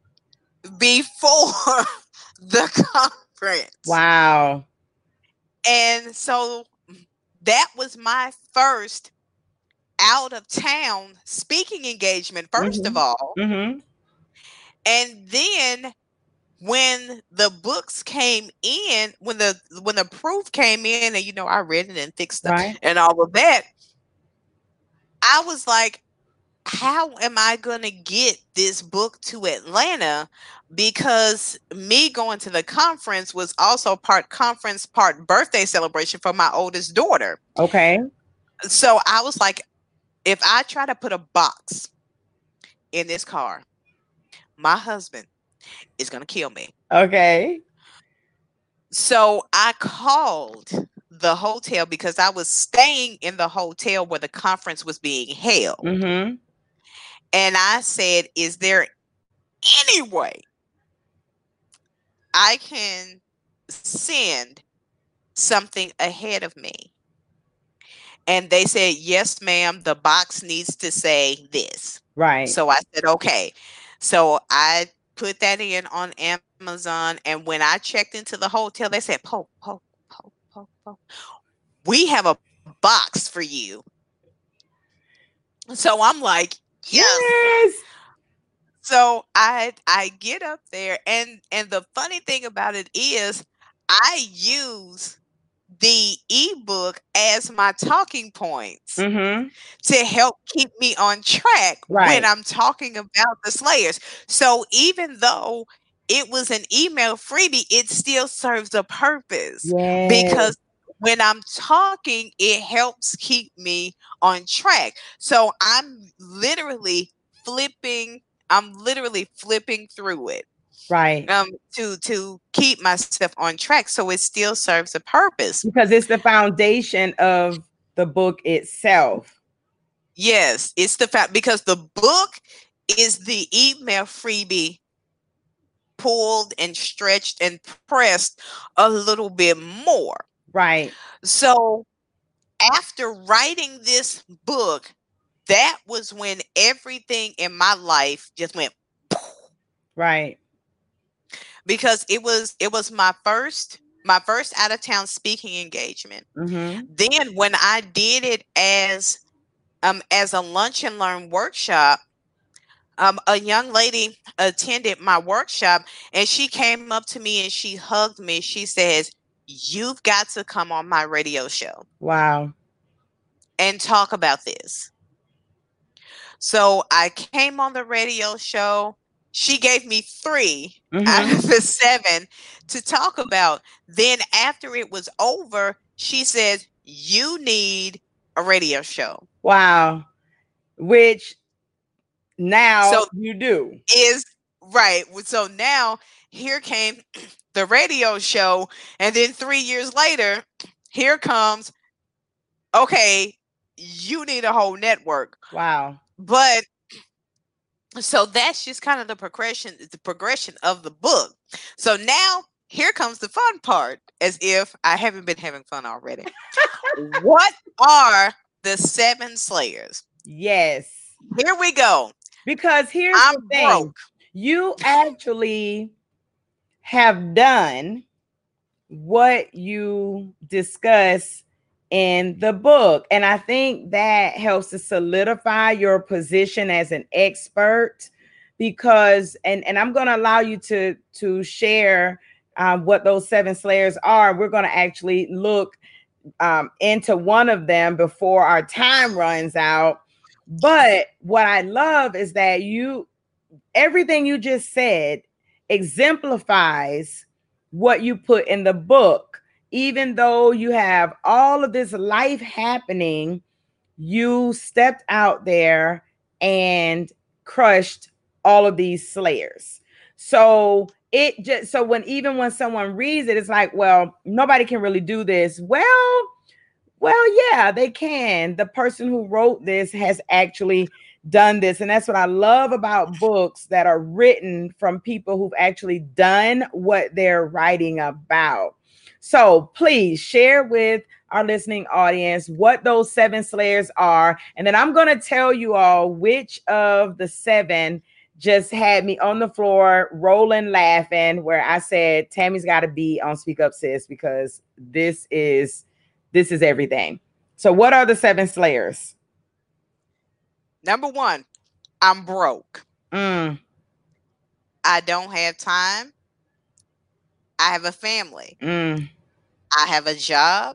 before the conference. Wow. And so that was my first out of town speaking engagement, first Mm-hmm. of all. Mm-hmm. And then when the books came in, when the when the proof came in, and you know, I read it and fixed it Right. and all of that, I was like, how am I going to get this book to Atlanta? Because me going to the conference was also part conference, part birthday celebration for my oldest daughter. Okay. So I was like, if I try to put a box in this car, my husband is going to kill me. Okay. So I called the hotel, because I was staying in the hotel where the conference was being held. Mm-hmm. And I said, "Is there any way I can send something ahead of me?" And they said, "Yes, ma'am, the box needs to say this." Right. So I said, "Okay." So I put that in on Amazon. And when I checked into the hotel, they said, "Poke, poke, poke, poke, poke. We have a box for you." So I'm like, yes. Yes. So I I get up there, and and the funny thing about it is I use the ebook as my talking points Mm-hmm. to help keep me on track Right. when I'm talking about the Slayers. So even though it was an email freebie, it still serves a purpose, Yes. because when I'm talking, it helps keep me on track. So I'm literally flipping, I'm literally flipping through it. Right. Um, to to keep myself on track, so it still serves a purpose. Because it's the foundation of the book itself. Yes, it's the fact, because the book is the email freebie pulled and stretched and pressed a little bit more. Right. So after writing this book, that was when everything in my life just went poof. Right. Because it was it was my first my first out of town speaking engagement. Mm-hmm. Then when I did it as um as a lunch and learn workshop, Um, a young lady attended my workshop, and she came up to me and she hugged me. She says, "You've got to come on my radio show." Wow. And talk about this. So I came on the radio show. She gave me three mm-hmm. out of the seven to talk about. Then after it was over, she said, "You need a radio show." Wow. Which now so you do. Is right. So now here came the radio show. And then three years later, here comes, okay, you need a whole network. Wow. But so that's just kind of the progression, the progression of the book. So now here comes the fun part, as if I haven't been having fun already. What are the seven slayers? Yes. Here we go. Because here's I'm the thing. broke. You actually have done what you discuss in the book. And I think that helps to solidify your position as an expert, because, and, and I'm going to allow you to, to share um, what those seven slayers are. We're going to actually look um, into one of them before our time runs out. But what I love is that you, everything you just said exemplifies what you put in the book. Even though you have all of this life happening, you stepped out there and crushed all of these slayers. So it just, so when, even when someone reads it, it's like, well, nobody can really do this. Well, well, yeah, they can. The person who wrote this has actually done this. And that's what I love about books that are written from people who've actually done what they're writing about. So please share with our listening audience what those seven slayers are. And then I'm going to tell you all which of the seven just had me on the floor rolling, laughing, where I said, Tammy's got to be on Speak Up Sis, because this is, this is everything. So what are the seven slayers? Number one, I'm broke. Mm. I don't have time. I have a family. Mm. I have a job.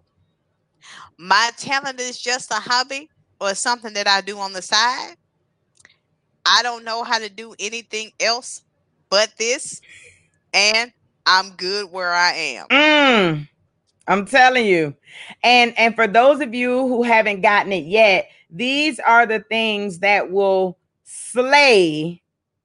My talent is just a hobby or something that I do on the side. I don't know how to do anything else but this. And I'm good where I am. Mm. I'm telling you. And, and for those of you who haven't gotten it yet, these are the things that will slay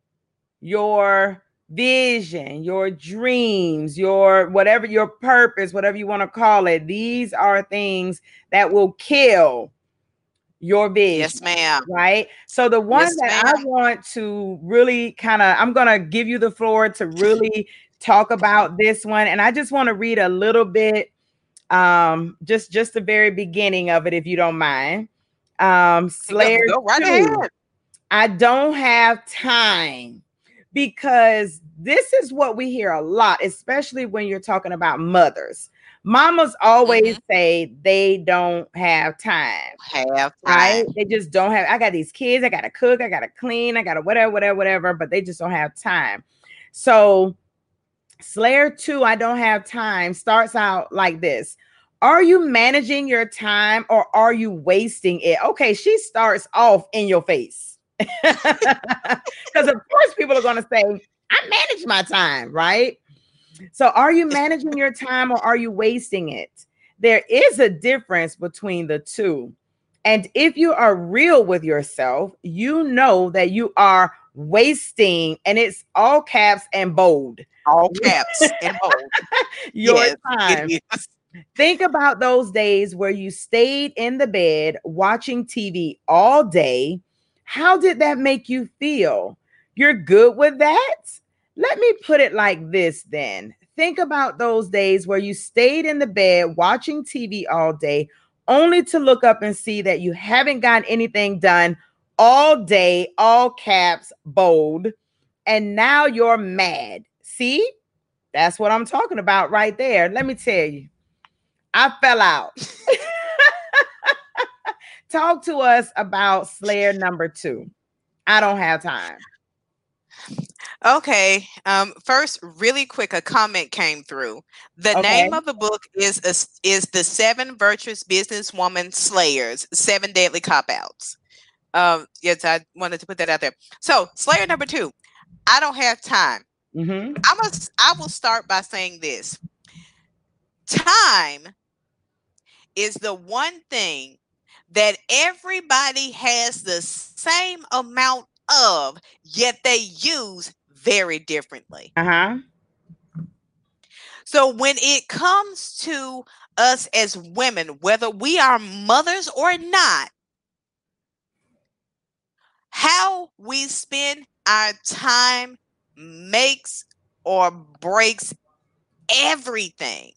your vision, your dreams, your whatever, your purpose, whatever you want to call it. These are things that will kill your vision. Yes, ma'am. Right? So the one Yes, that ma'am. I want to really kind of, I'm going to give you the floor to really talk about this one. And I just want to read a little bit, um, just, just the very beginning of it, if you don't mind. Um, Slayer Go, go right two, ahead. I don't have time, because this is what we hear a lot, especially when you're talking about mothers. Mamas always Mm-hmm. say they don't have time. Have Right? time. They just don't have, I got these kids, I got to cook, I got to clean, I got to whatever, whatever, whatever, but they just don't have time. So Slayer two, I don't have time, starts out like this. Are you managing your time or are you wasting it? Okay, she starts off in your face. Because of course people are going to say, I manage my time, right? So are you managing your time or are you wasting it? There is a difference between the two. And if you are real with yourself, you know that you are wasting, and it's all caps and bold. All caps and bold. Your Yes, time. it is. Think about those days where you stayed in the bed watching T V all day. How did that make you feel? You're good with that? Let me put it like this then. Think about those days where you stayed in the bed watching T V all day, only to look up and see that you haven't gotten anything done all day, all caps, bold, and now you're mad. See? That's what I'm talking about right there. Let me tell you, I fell out. Talk to us about Slayer number two. I don't have time. Okay. Um, first, really quick, a comment came through. The Okay. name of the book is a, is The Seven Virtuous Businesswoman Slayers, Seven Deadly Cop-Outs. Um, yes, I wanted to put that out there. So, Slayer number two, I don't have time. Mm-hmm. I must. I will start by saying this. Time is the one thing that everybody has the same amount of, yet they use very differently. Uh-huh. So when it comes to us as women, whether we are mothers or not, how we spend our time makes or breaks everything.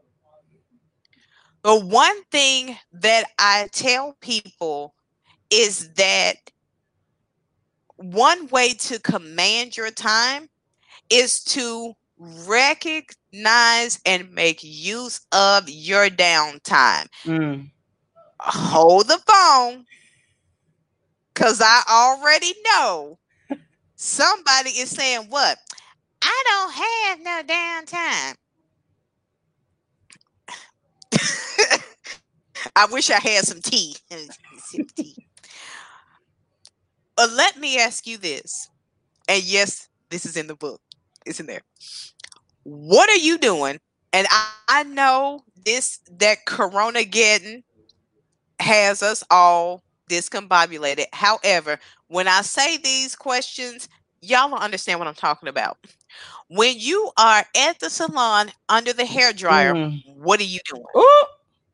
The one thing that I tell people is that one way to command your time is to recognize and make use of your downtime. Mm. Hold the phone, because I already know somebody is saying, what? I don't have no downtime. I wish I had some tea. Sip tea. But let me ask you this. And yes, this is in the book. It's in there. What are you doing? And I, I know this, that Corona getting has us all discombobulated. However, when I say these questions, y'all don't understand what I'm talking about. When you are at the salon under the hairdryer, Mm. what are you doing? Ooh.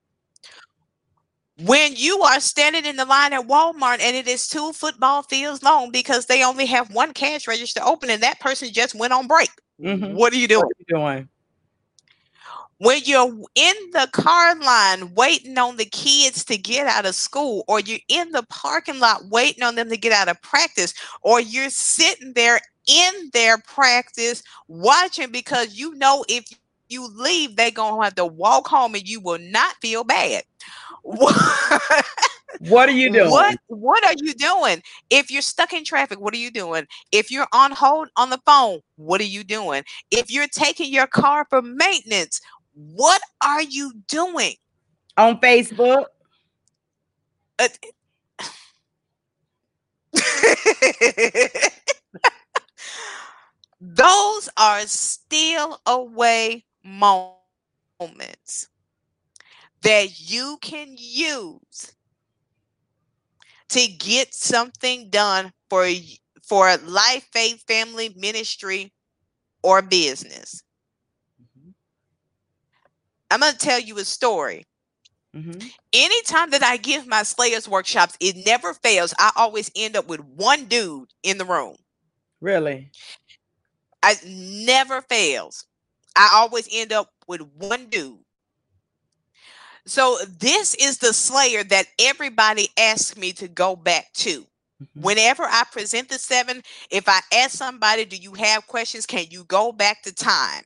When you are standing in the line at Walmart and it is two football fields long because they only have one cash register open and that person just went on break, Mhm. what are you doing? What are you doing? When you're in the car line waiting on the kids to get out of school, or you're in the parking lot waiting on them to get out of practice, or you're sitting there in their practice watching because you know if you leave, they're going to have to walk home and you will not feel bad. What are you doing? What What are you doing? If you're stuck in traffic, what are you doing? If you're on hold on the phone, what are you doing? If you're taking your car for maintenance, what are you doing? On Facebook? Uh, Those are still away moments that you can use to get something done for for life, faith, family, ministry, or business. Mm-hmm. I'm going to tell you a story. Mm-hmm. Anytime that I give my Slayers workshops, it never fails. I always end up with one dude in the room. Really? It never fails. I always end up with one dude. So this is the Slayer that everybody asks me to go back to. Mm-hmm. Whenever I present the seven, if I ask somebody, do you have questions? Can you go back to time?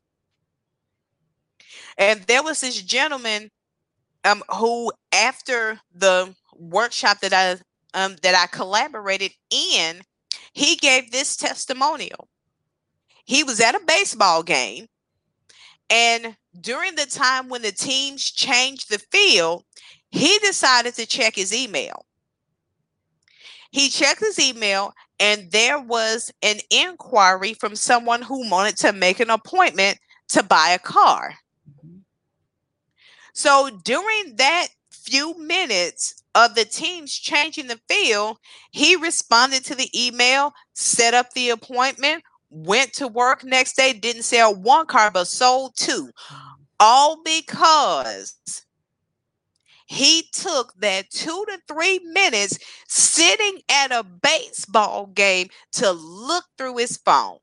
And there was this gentleman um, who, after the workshop that I um, that I collaborated in, he gave this testimonial. He was at a baseball game, and during the time when the teams changed the field, he decided to check his email. He checked his email, and there was an inquiry from someone who wanted to make an appointment to buy a car. Mm-hmm. So during that few minutes of the teams changing the field, he responded to the email, set up the appointment, went to work next day, didn't sell one car, but sold two. All because he took that two to three minutes sitting at a baseball game to look through his phone.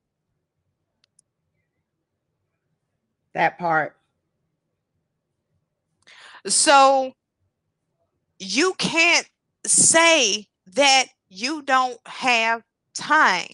That part. So you can't say that you don't have time.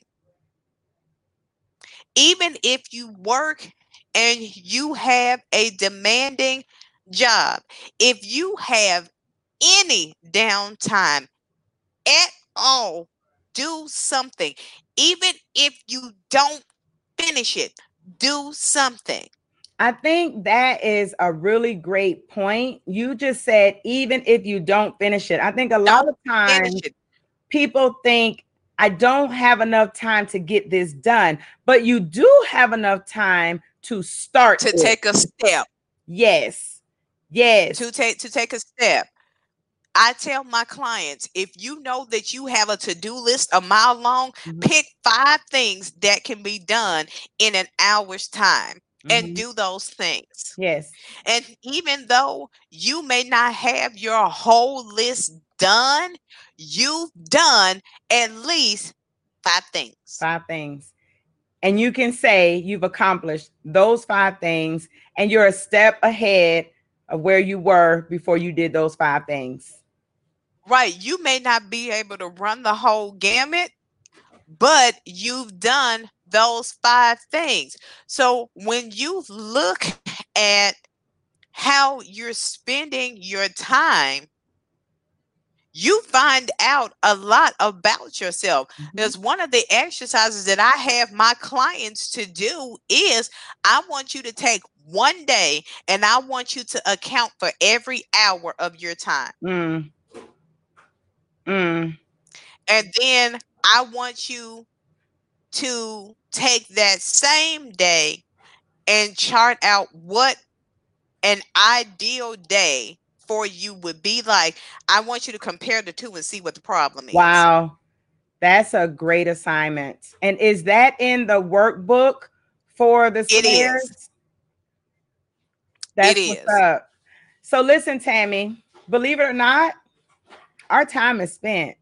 Even if you work and you have a demanding job, if you have any downtime at all, do something. Even if you don't finish it, do something. I think that is a really great point. You just said, even if you don't finish it. I think a lot of times people think, I don't have enough time to get this done, but you do have enough time to start to it. take a step. Yes. Yes. To take to take a step. I tell my clients, if you know that you have a to-do list a mile long, mm-hmm. pick five things that can be done in an hour's time. And mm-hmm. do those things. Yes. And even though you may not have your whole list done, you've done at least five things. Five things. And you can say you've accomplished those five things and you're a step ahead of where you were before you did those five things. Right. You may not be able to run the whole gamut, but you've done those five things. So when you look at how you're spending your time, you find out a lot about yourself. Mm-hmm. There's one of the exercises that I have my clients to do is I want you to take one day and I want you to account for every hour of your time. Mm. Mm. And then I want you to take that same day and chart out what an ideal day for you would be like. I want you to compare the two and see what the problem is. Wow. That's a great assignment. And is that in the workbook for the Slayers? It is. That's it what's is. up. So listen, Tammy, believe it or not, our time is spent.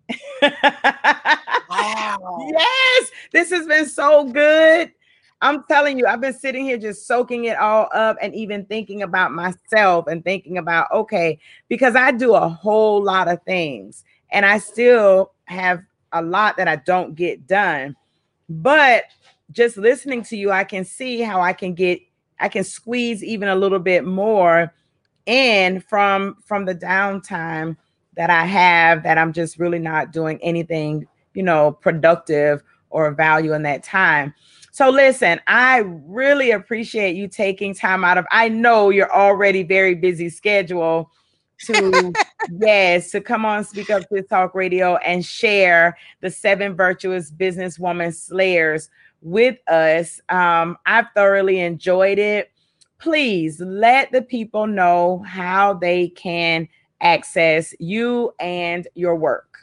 Wow. Yes, this has been so good. I'm telling you, I've been sitting here just soaking it all up and even thinking about myself and thinking about, okay, because I do a whole lot of things and I still have a lot that I don't get done. But just listening to you, I can see how I can get, I can squeeze even a little bit more in from, from the downtime that I have, that I'm just really not doing anything, you know, productive or value in that time. So listen, I really appreciate you taking time out of, I know you're already very busy schedule to, yes, to come on Speak Up Sis Talk Radio and share the seven virtuous businesswoman slayers with us. Um, I've thoroughly enjoyed it. Please let the people know how they can access you and your work.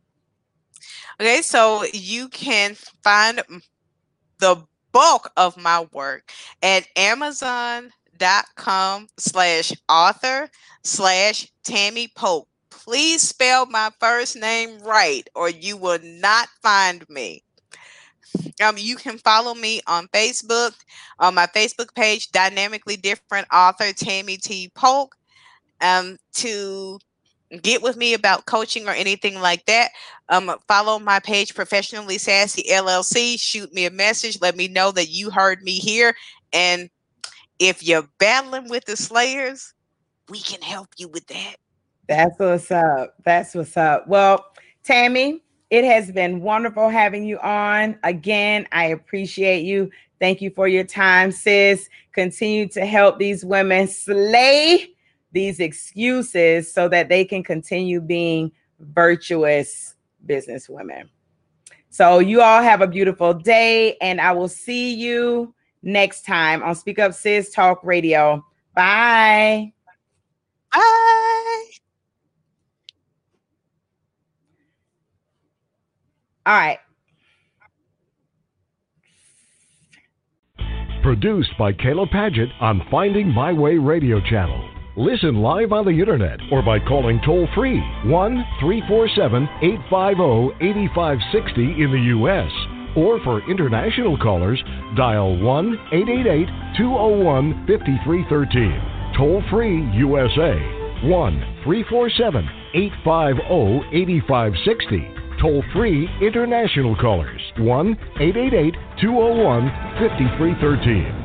Okay, so you can find the bulk of my work at amazon.com slash author slash Tammy Polk. Please spell my first name right or you will not find me. Um, you can follow me on Facebook, on my Facebook page, Dynamically Different Author Tammy T. Polk. Um, to get with me about coaching or anything like that, um, follow my page, Professionally Sassy L L C. Shoot me a message. Let me know that you heard me here. And if you're battling with the Slayers, we can help you with that. That's what's up. That's what's up. Well, Tammy, it has been wonderful having you on. Again, I appreciate you. Thank you for your time, sis. Continue to help these women slay these excuses so that they can continue being virtuous businesswomen. So you all have a beautiful day, and I will see you next time on Speak Up Sis Talk Radio. Bye. Bye. All right. Produced by Kayla Paget on Finding My Way Radio Channel. Listen live on the internet or by calling toll-free one three four seven, eight five zero, eight five six zero in the U S Or for international callers, dial one eight eight eight, two zero one, five three one three. Toll-free U S A, one three four seven, eight five zero, eight five six zero. Toll-free international callers, one eight eight eight, two zero one, five three one three.